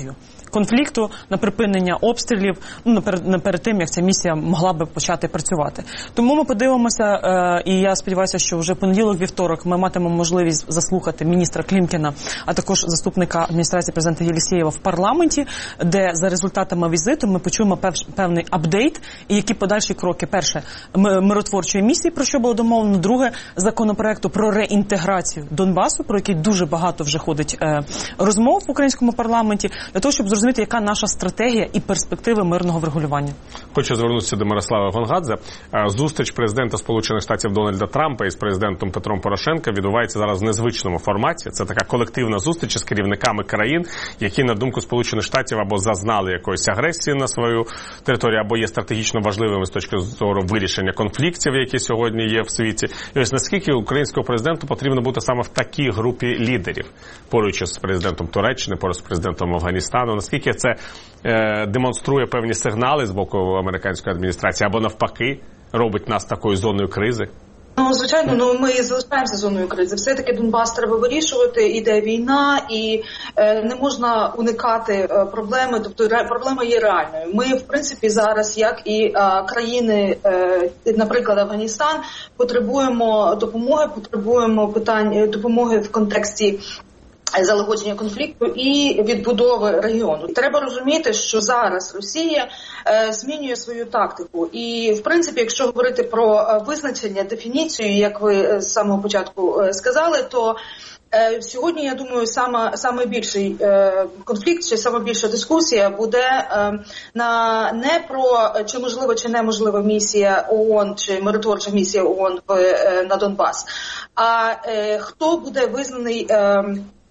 конфлікту, на припинення обстрілів, ну, наперед, наперед тим, як ця місія могла би почати працювати. Тому ми подивимося, е, і я сподіваюся, що вже в понеділок-вівторок ми матимемо можливість заслухати міністра Клімкіна, а також заступника адміністрації президента Єлісєєва в парламенті, де за результатами візиту ми почуємо пев, певний апдейт і які подальші кроки. Перше, миротворчої місії, про що було домовлено. Друге, законопроекту про реінтеграцію Донбасу, про який дуже багато вже ходить е, розмов в українському парламенті, для того, щоб зрозуміти, яка наша стратегія і перспективи мирного врегулювання. Хочу звернутися до Мирослава Гонгадзе. Зустріч президента Сполучених Штатів Дональда Трампа із президентом Петром Порошенка відбувається зараз в незвичному форматі. Це така колективна зустріч з керівниками країн, які, на думку Сполучених Штатів, або зазнали якоїсь агресії на свою територію, або є стратегічно важливими з точки зору вирішення конфліктів, які сьогодні є в світі. І ось наскільки українському президенту потрібно бути саме в такій групі лідерів, поруч з президентом Туреччини, поруч з президентом Афганістану, наскільки це е, демонструє певні сигнали з боку американської адміністрації, або навпаки робить нас такою зоною кризи? Ну, звичайно, ну ми залишаємося зоною кризи. Все-таки Донбас треба вирішувати, іде війна, і е, не можна уникати е, проблеми, тобто ре, проблема є реальною. Ми, в принципі, зараз, як і е, країни, е, наприклад, Афганістан, потребуємо допомоги, потребуємо питань допомоги в контексті залагодження конфлікту і відбудови регіону. Треба розуміти, що зараз Росія е, змінює свою тактику. І, в принципі, якщо говорити про е, визначення, дефініцію, як ви з самого початку е, сказали, то е, сьогодні, я думаю, саме, саме більший е, конфлікт, чи саме більша дискусія буде е, на, не про чи можлива, чи неможлива місія ООН, чи миротворча місія ООН в, е, на Донбас, а е, хто буде визнаний е,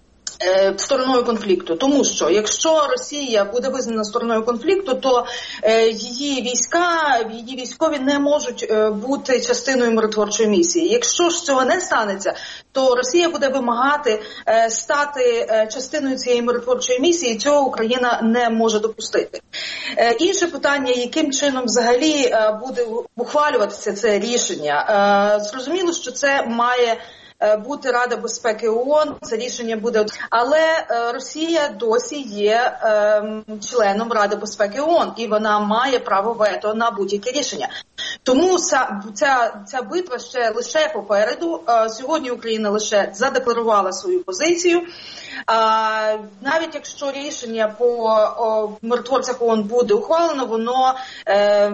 стороною конфлікту. Тому що, якщо Росія буде визнана стороною конфлікту, то е, її війська, її військові не можуть е, бути частиною миротворчої місії. Якщо ж цього не станеться, то Росія буде вимагати е, стати е, частиною цієї миротворчої місії, і цього Україна не може допустити. Е, інше питання, яким чином взагалі е, буде ухвалюватися це рішення. Е, зрозуміло, що це має бути Рада безпеки ООН, це рішення буде. Але е, Росія досі є е, членом Ради безпеки ООН, і вона має право вето на будь-яке рішення. Тому ця, ця, ця битва ще лише попереду. Е, сьогодні Україна лише задекларувала свою позицію. Е, навіть якщо рішення по о, миротворцях ООН буде ухвалено, воно е,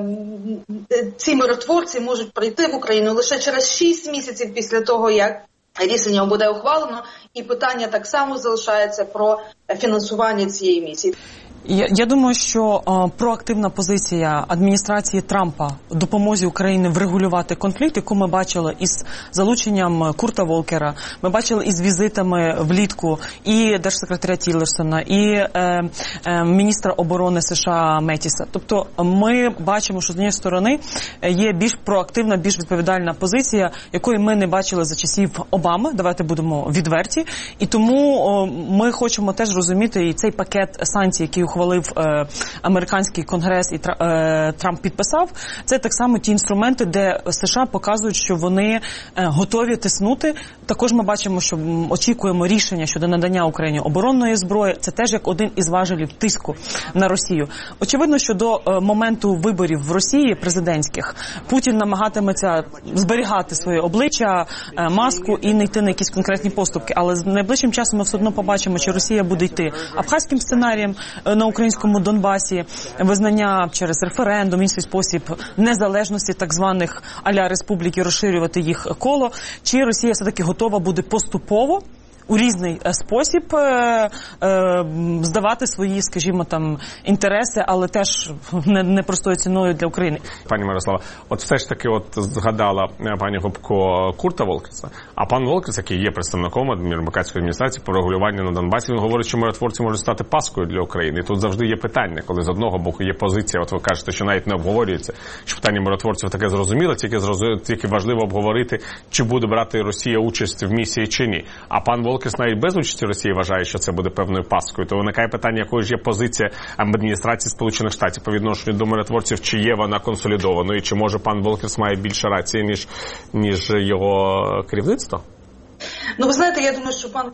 ці миротворці можуть прийти в Україну лише через шість місяців після того, як рішення буде ухвалено, і питання так само залишається про фінансування цієї місії. Я, я думаю, що е, проактивна позиція адміністрації Трампа в допомозі Україні врегулювати конфлікт, яку ми бачили із залученням Курта Волкера, ми бачили із візитами влітку і держсекретаря Тіллерсона, і е, е, міністра оборони США Метіса. Тобто ми бачимо, що з однієї сторони є більш проактивна, більш відповідальна позиція, якої ми не бачили за часів Обами, давайте будемо відверті, і тому о, ми хочемо теж розуміти і цей пакет санкцій, який ухвалив е, американський конгрес і е, Трамп підписав, це так само ті інструменти, де США показують, що вони е, готові тиснути. Також ми бачимо, що очікуємо рішення щодо надання Україні оборонної зброї. Це теж як один із важелів тиску на Росію. Очевидно, що до е, моменту виборів в Росії президентських Путін намагатиметься зберігати своє обличчя, е, маску і не йти на якісь конкретні поступки. Але з найближчим часом ми все одно побачимо, чи Росія буде йти абхазьким сценарієм е, на українському Донбасі, визнання через референдум, інший спосіб незалежності так званих а-ля республіки, розширювати їх коло, чи Росія все-таки готова буде поступово у різний спосіб е, е, здавати свої, скажімо, там, інтереси, але теж не, не простою ціною для України. Пані Мирослава, от все ж таки от згадала пані Гопко Курта Волкерса, а пан Волкерс, який є представником американської адміністрації по регулюванню на Донбасі, він говорить, що миротворці можуть стати паскою для України. І тут завжди є питання, коли з одного боку є позиція, от ви кажете, що навіть не обговорюється, що питання миротворців таке зрозуміло, тільки, зрозуміло, тільки важливо обговорити, чи буде брати Росія участь в місії чи ні. А пан Волкерс навіть без участі Росії вважає, що це буде певною паскою. То виникає питання, якою ж є позиція адміністрації Сполучених Штатів по відношенню до миротворців, чи є вона консолідованою, чи може пан Волкерс має більше рації, ніж, ніж його керівництво? Ну, ви знаєте, я думаю, що пан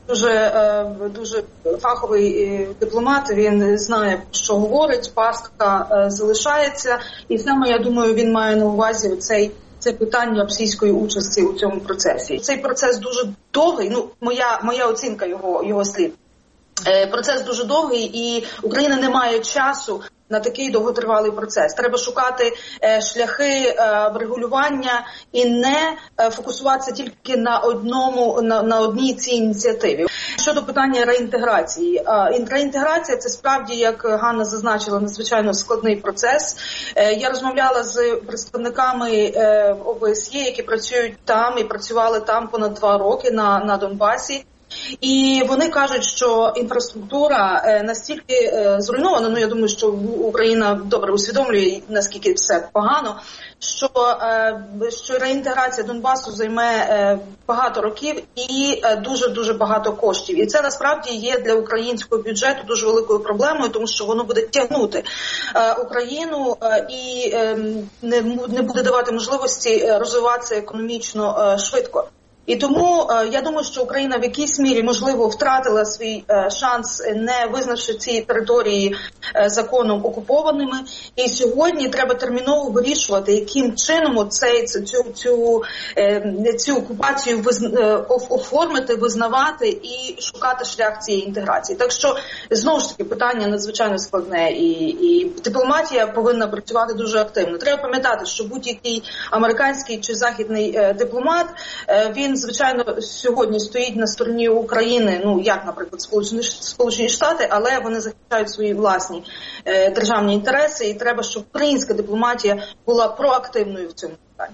дуже, дуже фаховий дипломат, він знає, що говорить, пастка залишається. І саме, я думаю, він має на увазі цей це питання російської участі у цьому процесі. Цей процес дуже довгий, ну, моя, моя оцінка його, його слів. Процес дуже довгий, і Україна не має часу на такий довготривалий процес. Треба шукати е, шляхи е, врегулювання і не е, фокусуватися тільки на одному, на, на одній цій ініціативі. Щодо питання реінтеграції. Е, реінтеграція – це справді, як Ганна зазначила, надзвичайно складний процес. Е, я розмовляла з представниками е, О Б С Є, які працюють там і працювали там понад два роки на, на Донбасі. І вони кажуть, що інфраструктура е, настільки е, зруйнована, ну я думаю, що Україна добре усвідомлює, наскільки все погано, що, е, що реінтеграція Донбасу займе е, багато років і е, дуже-дуже багато коштів. І це насправді є для українського бюджету дуже великою проблемою, тому що воно буде тягнути е, Україну е, і е, не, не буде давати можливості розвиватися економічно е, швидко. І тому е, я думаю, що Україна в якійсь мірі, можливо, втратила свій е, шанс, не визнавши ці території е, законом окупованими. І сьогодні треба терміново вирішувати, яким чином цей, цю, цю, е, цю окупацію виз, е, оформити, визнавати і шукати шлях цієї інтеграції. Так що, знову ж таки, питання надзвичайно складне, і, і дипломатія повинна працювати дуже активно. Треба пам'ятати, що будь-який американський чи західний е, дипломат, е, він звичайно, сьогодні стоїть на стороні України, ну, як, наприклад, Сполучені, Сполучені Штати, але вони захищають свої власні е, державні інтереси, і треба, щоб українська дипломатія була проактивною в цьому питанні.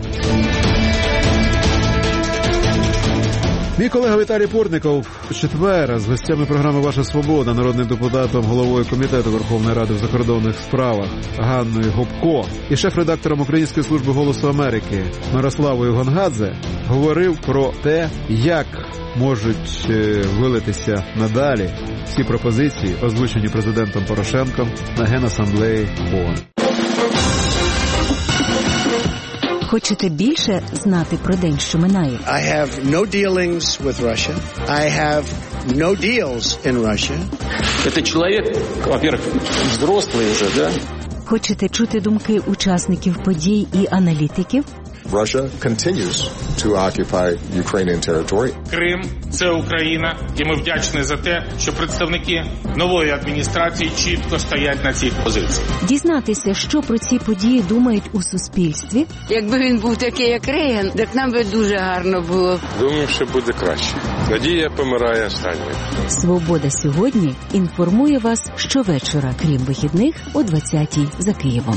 Мій колега Віталій Портников в четвер з гостями програми «Ваша свобода», народним депутатом, головою Комітету Верховної Ради в закордонних справах Ганною Гопко і шеф-редактором Української служби «Голосу Америки» Мирославою Гонгадзе говорив про те, як можуть вилитися надалі всі пропозиції, озвучені президентом Порошенком на Генасамблеї ООН. Хочете більше знати про день, що минає? I have no dealings with Russia. I have no deals in Russia. Это человек, во-первых, взрослый уже, да? Хочете чути думки учасників подій і аналітиків? Russia continues to occupy Ukrainian territory. Крим – це Україна, і ми вдячні за те, що представники нової адміністрації чітко стоять на цій позиції. Дізнатися, що про ці події думають у суспільстві. Якби він був такий, як Рейган, так нам би дуже гарно було. Думаю, що буде краще. Надія помирає останньою. «Свобода сьогодні» інформує вас щовечора, крім вихідних, о двадцятій за Києвом.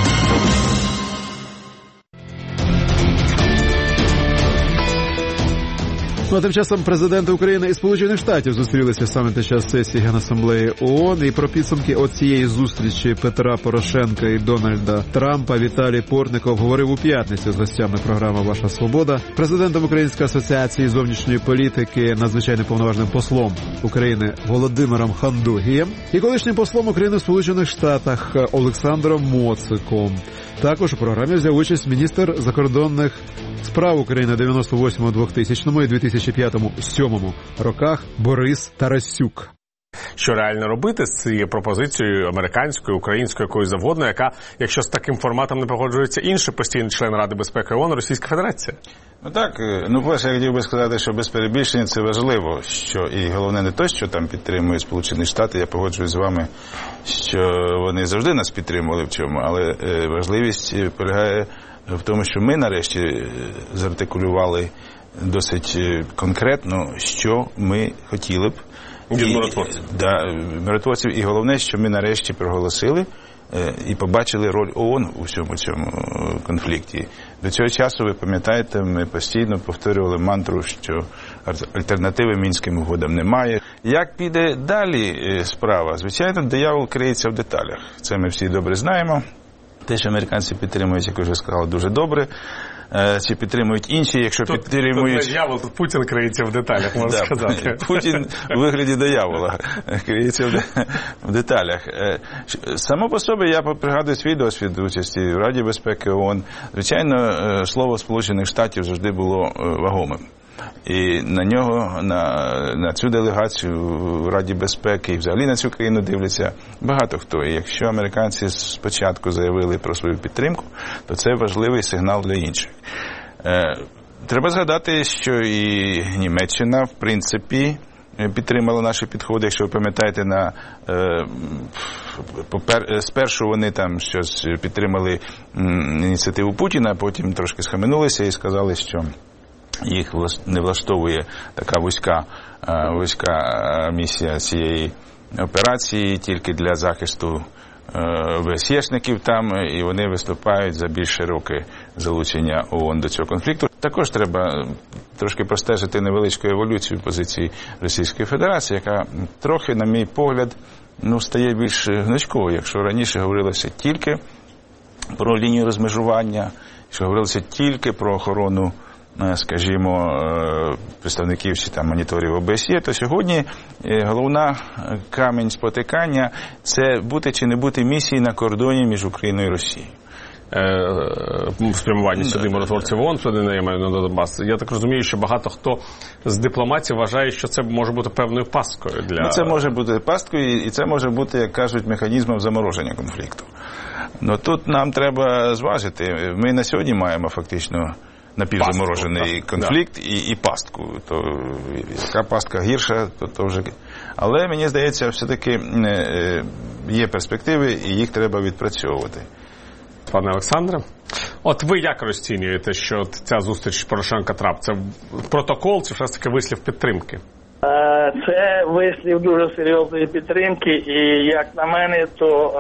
Ну, а тим часом президенти України і Сполучених Штатів зустрілися саме під час сесії Генасамблеї ООН. І про підсумки оцієї зустрічі Петра Порошенка і Дональда Трампа Віталій Портников говорив у п'ятницю з гостями програми «Ваша свобода», президентом Української асоціації зовнішньої політики, надзвичайним повноважним послом України Володимиром Хандугієм і колишнім послом України в Сполучених Штатах Олександром Моциком. Також у програмі взяв участь міністр закордонних справ України дев'яносто восьмому, двохтисячному і дві тисячі п'ятому - дві тисячі сьомому роках Борис Тарасюк. Що реально робити з цією пропозицією американською, українською, якоюсь завгодно, яка, якщо з таким форматом не погоджується інший постійний член Ради безпеки ООН, Російська Федерація? Ну так, ну перше, я хотів би сказати, що без перебільшення це важливо, що і головне не те, що там підтримує Сполучені Штати, я погоджуюсь з вами, що вони завжди нас підтримували в цьому, але важливість полягає в тому, що ми нарешті зартикулювали досить конкретно, що ми хотіли б. Від миротворців. Да, миротворців. І головне, що ми нарешті проголосили е, і побачили роль ООН у всьому цьому конфлікті. До цього часу, ви пам'ятаєте, ми постійно повторювали мантру, що альтернативи Мінським угодам немає. Як піде далі справа? Звичайно, диявол криється в деталях. Це ми всі добре знаємо. Те, що американці підтримують, як вже сказали, дуже добре. Чи підтримують інші, якщо тут, підтримують... Тут диявол, тут Путін криється в деталях, можна да, сказати. Путін у вигляді диявола криється в, в деталях. Само по собі, я пригадую свій досвід участі в Раді безпеки ООН. Звичайно, слово Сполучених Штатів завжди було вагомим. І на нього, на, на цю делегацію в Раді безпеки і взагалі на цю країну дивляться багато хто. І якщо американці спочатку заявили про свою підтримку, то це важливий сигнал для інших. Треба згадати, що і Німеччина, в принципі, підтримала наші підходи. Якщо ви пам'ятаєте, на, е, попер, спершу вони там щось підтримали м, ініціативу Путіна, потім трошки схаменулися і сказали, що їх не влаштовує така вузька, е, вузька місія цієї операції тільки для захисту ВСЄшників там, і вони виступають за більш широке залучення ООН до цього конфлікту. Також треба трошки простежити невеличку еволюцію позиції Російської Федерації, яка трохи, на мій погляд, ну, стає більш гнучкою. Якщо раніше говорилося тільки про лінію розмежування, якщо говорилося тільки про охорону, скажімо, представників чи там моніторів ОБСЄ, то сьогодні головна камінь спотикання – це бути чи не бути місії на кордоні між Україною і Росією. В спрямуванні сюди миротворців ООН, сюди не маю на Донбас. Я так розумію, що багато хто з дипломатів вважає, що це може бути певною пасткою для... Ну, це може бути пасткою, і це може бути, як кажуть, механізмом замороження конфлікту. Но тут нам треба зважити. Ми на сьогодні маємо фактично напівзаморожений конфлікт да. і, і пастку. То яка пастка гірша, то, то вже... Але, мені здається, все-таки є перспективи, і їх треба відпрацьовувати. Пане Олександре, от ви як розцінюєте, що ця зустріч Порошенка-Трамп? Це протокол, чи все таки вислів підтримки? Це вислів дуже серйозної підтримки, і як на мене, то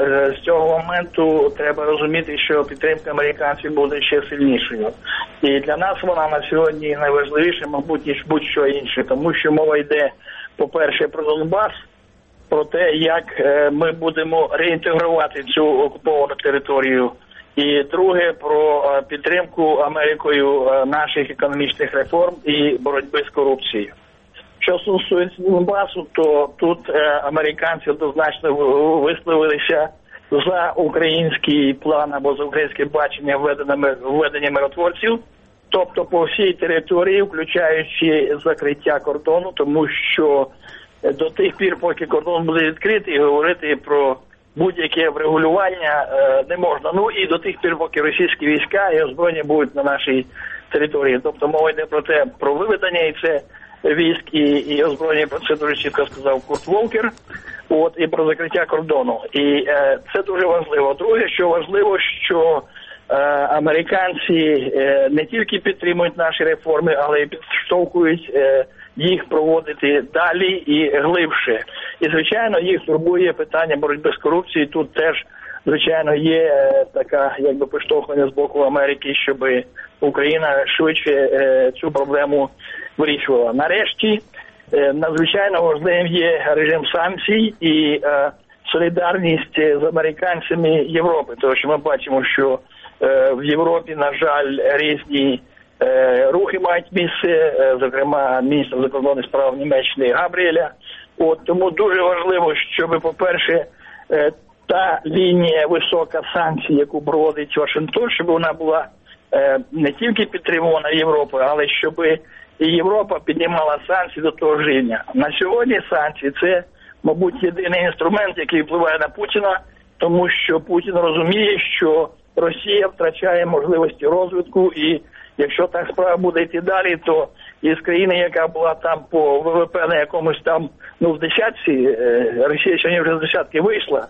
з цього моменту треба розуміти, що підтримка американців буде ще сильнішою. І для нас вона на сьогодні найважливіша, мабуть, ніж будь-що інше, тому що мова йде, по-перше, про Донбас, про те, як ми будемо реінтегрувати цю окуповану територію. І друге, про підтримку Америкою наших економічних реформ і боротьби з корупцією. Що стосується Донбасу, то тут американці однозначно висловилися за український план або за українське бачення введення миротворців, тобто по всій території, включаючи закриття кордону, тому що до тих пір, поки кордон буде відкритий, говорити про будь-яке врегулювання не можна. Ну і до тих пір, поки російські війська і озброєння будуть на нашій території. Тобто мова йде про те, про виведення, і це військ і, і озброєння, про це дуже чітко сказав Курт Волкер, от, і про закриття кордону. І е, це дуже важливо. Друге, що важливо, що е, американці е, не тільки підтримують наші реформи, але й підштовхують е, їх проводити далі і глибше. І, звичайно, їх турбує питання боротьби з корупцією. Тут теж, звичайно, є е, така, якби, підштовхування з боку Америки, щоб Україна швидше е, цю проблему вирішувала. Нарешті, е, надзвичайно важливим є режим санкцій і е, солідарність з американцями Європи. Тому що ми бачимо, що е, в Європі, на жаль, різні е, рухи мають місце, е, зокрема, міністр закордонних справ Німеччини Габріеля. От, тому дуже важливо, щоб, по-перше, е, та лінія висока санкцій, яку проводить Вашингтон, щоб вона була е, не тільки підтримувана Європою, але щоб і Європа піднімала санкції до того ж рівня. На сьогодні санкції – це, мабуть, єдиний інструмент, який впливає на Путіна, тому що Путін розуміє, що Росія втрачає можливості розвитку, і якщо так справа буде йти далі, то із країни, яка була там по ВВП на якомусь там, ну, в десятці, Росія сьогодні вже з десятки вийшла,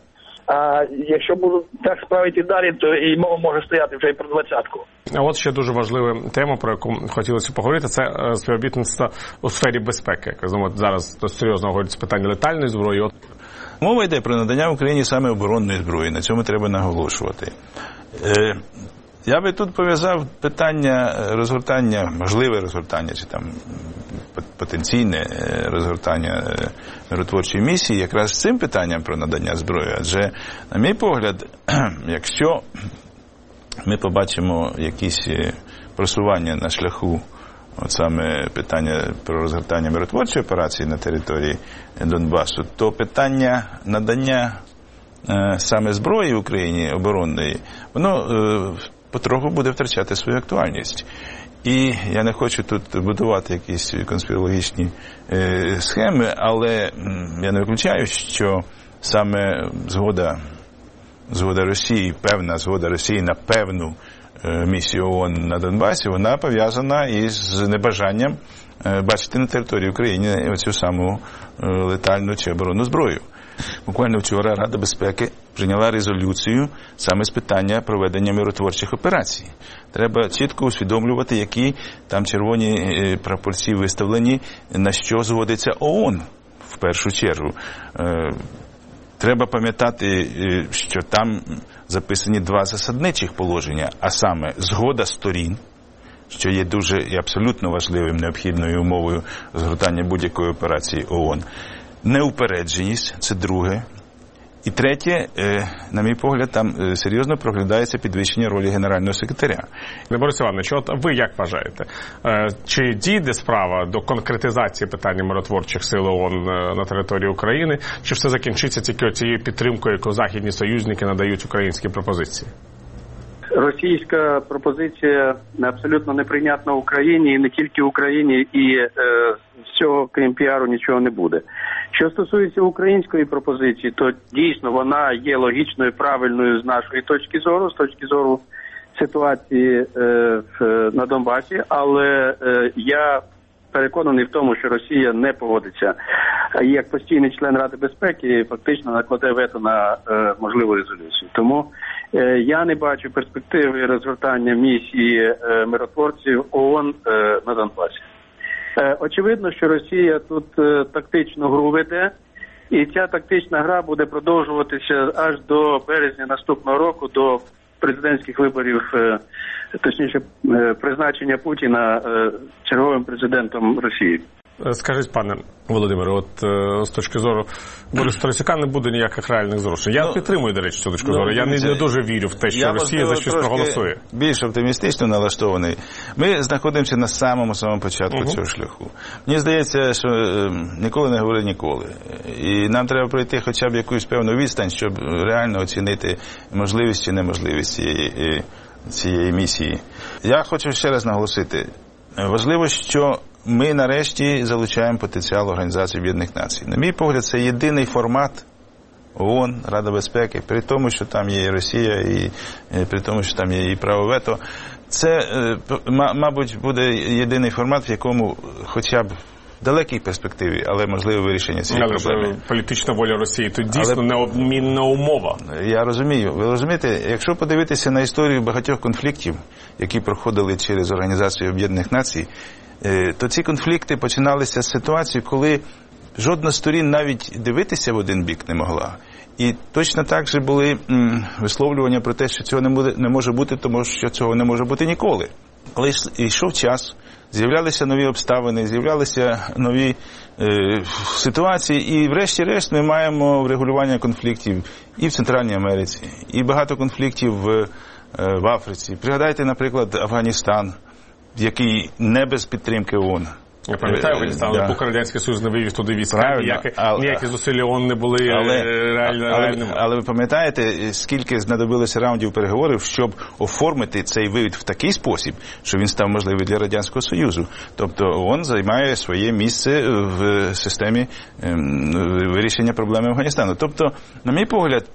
а якщо будуть так справи йти далі, то і мова може стояти вже і про двадцятку. А от ще дуже важлива тема, про яку хотілося поговорити, це співробітництво у сфері безпеки. Зараз серйозно говориться питання летальної зброї. Мова йде про надання Україні саме оборонної зброї, на цьому треба наголошувати. Е, я би тут пов'язав питання розгортання, можливе розгортання, чи там потенційне розгортання миротворчої місії, якраз з цим питанням про надання зброї. Адже, на мій погляд, якщо ми побачимо якісь просування на шляху, от саме питання про розгортання миротворчої операції на території Донбасу, то питання надання е, саме зброї Україні оборонної, воно е, потроху буде втрачати свою актуальність. І я не хочу тут будувати якісь конспірологічні е, схеми, але я не виключаю, що саме згода, згода Росії, певна згода Росії на певну е, місію ООН на Донбасі, вона пов'язана із небажанням е, бачити на території України оцю саму е, летальну чи оборонну зброю. Буквально вчора Рада безпеки прийняла резолюцію саме з питання проведення миротворчих операцій. Треба чітко усвідомлювати, які там червоні прапорці виставлені, на що згодиться ООН в першу чергу. Треба пам'ятати, що там записані два засадничих положення, а саме згода сторін, що є дуже і абсолютно важливим, необхідною умовою згортання будь-якої операції ООН. Неупередженість – це друге. І третє, на мій погляд, там серйозно проглядається підвищення ролі генерального секретаря. Борис Іванович, от ви як вважаєте, чи дійде справа до конкретизації питання миротворчих сил ООН на території України, чи все закінчиться тільки цією підтримкою, яку західні союзники надають українській пропозиції? Російська пропозиція абсолютно неприйнятна Україні, і не тільки Україні, і е, з цього, крім піару, нічого не буде. Що стосується української пропозиції, то дійсно вона є логічною, правильною з нашої точки зору, з точки зору ситуації е, в, на Донбасі, але е, я переконаний в тому, що Росія не погодиться. Як постійний член Ради безпеки фактично накладе вето на е, можливу резолюцію. Тому е, я не бачу перспективи розгортання місії е, миротворців ООН е, на Донбасі. Е, очевидно, що Росія тут е, тактичну гру веде, і ця тактична гра буде продовжуватися аж до березня наступного року, до президентських виборів, е, точніше е, призначення Путіна е, черговим президентом Росії. Скажіть, пане Володимире, от з точки зору Бориса Тарасюка не буде ніяких реальних зрушень. Я ну, підтримую, до речі, цю точку ну, зору. Я не, не дуже вірю в те, що я, Росія за щось проголосує. Більш оптимістично налаштований. Ми знаходимося на самому-самому початку угу. цього шляху. Мені здається, що е, ніколи не говори ніколи. І нам треба пройти хоча б якусь певну відстань, щоб реально оцінити можливість чи неможливість цієї, цієї місії. Я хочу ще раз наголосити. Важливо, що ми нарешті залучаємо потенціал Організації Об'єднаних Націй. На мій погляд, це єдиний формат ООН, Рада безпеки, при тому, що там є і Росія, і при тому, що там є і право вето. Це, мабуть, буде єдиний формат, в якому хоча б в далекій перспективі, але можливе вирішення цієї але проблеми. Політична воля Росії тут дійсно але... необмінна умова. Я розумію. Ви розумієте, якщо подивитися на історію багатьох конфліктів, які проходили через Організацію Об'єднаних Націй, то ці конфлікти починалися з ситуації, коли жодна з сторін навіть дивитися в один бік не могла. І точно так же були м, висловлювання про те, що цього не, буде, не може бути, тому що цього не може бути ніколи. Коли йшов час, з'являлися нові обставини, з'являлися нові е, ситуації, і врешті-решт ми маємо врегулювання конфліктів і в Центральній Америці, і багато конфліктів в, е, в Африці. Пригадайте, наприклад, Афганістан, який не без підтримки ООН. Я пам'ятаю, Афганістан, але поки Радянський Союз не вивів туди війська, ніякі, ніякі зусилля ООН не були але, реально, але, реальними. Але, але ви пам'ятаєте, скільки знадобилося раундів переговорів, щоб оформити цей вивід в такий спосіб, що він став можливий для Радянського Союзу. Тобто ООН займає своє місце в системі вирішення проблеми Афганістану. Тобто, на мій погляд,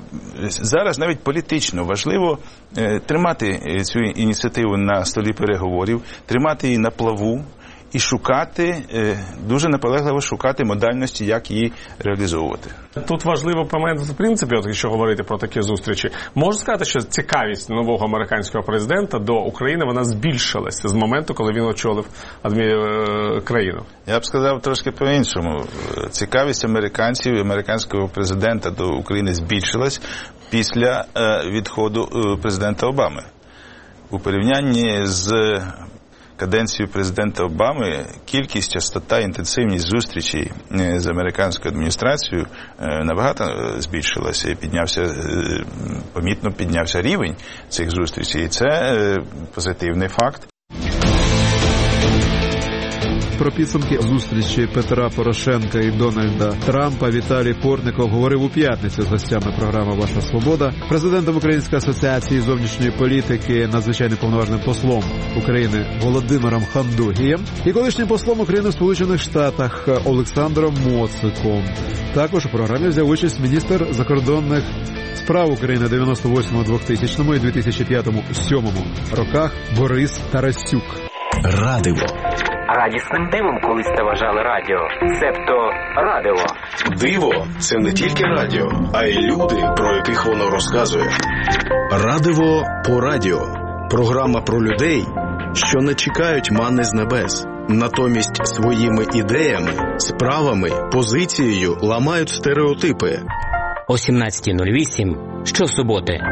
зараз навіть політично важливо е, тримати цю ініціативу на столі переговорів, тримати її на плаву і шукати, е, дуже наполегливо шукати модальності, як її реалізовувати. Тут важливо момент, в принципі, от якщо говорити про такі зустрічі, можу сказати, що цікавість нового американського президента до України, вона збільшилася з моменту, коли він очолив адмі... країну. Я б сказав трошки по-іншому. Цікавість американців і американського президента до України збільшилась після е, відходу е, президента Обами. У порівнянні з каденцією президента Обами кількість, частота, інтенсивність зустрічей з американською адміністрацією набагато збільшилася і піднявся, помітно піднявся рівень цих зустрічей. І це позитивний факт. про підсумки зустрічі Петра Порошенка і Дональда Трампа Віталій Портников говорив у п'ятницю з гостями програми «Ваша свобода», президентом Української асоціації зовнішньої політики, надзвичайним повноважним послом України Володимиром Хандугієм і колишнім послом України в Сполучених Штатах Олександром Моциком. Також у програмі взяв участь міністр закордонних справ України дев'яносто восьмому, двохтисячному і дві тисячі п'ятому-сьомому роках Борис Тарасюк. Радиво. Радісним дивом колись те вважали радіо, себто радиво. Диво – це не тільки радіо, а й люди, про яких воно розказує. Радиво по радіо. Програма про людей, що не чекають мани з небес. Натомість своїми ідеями, справами, позицією ламають стереотипи. О сімнадцята нуль вісім щосуботи.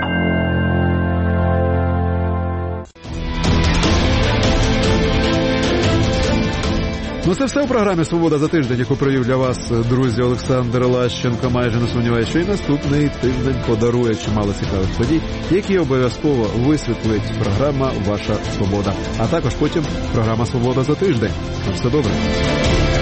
Ну це все у програмі «Свобода за тиждень», яку провів для вас, друзі, Олександр Лащенко. Майже не сумніваюся, що і наступний тиждень подарує чимало цікавих подій, які обов'язково висвітлить програма «Ваша свобода». А також потім програма «Свобода за тиждень». На все добре.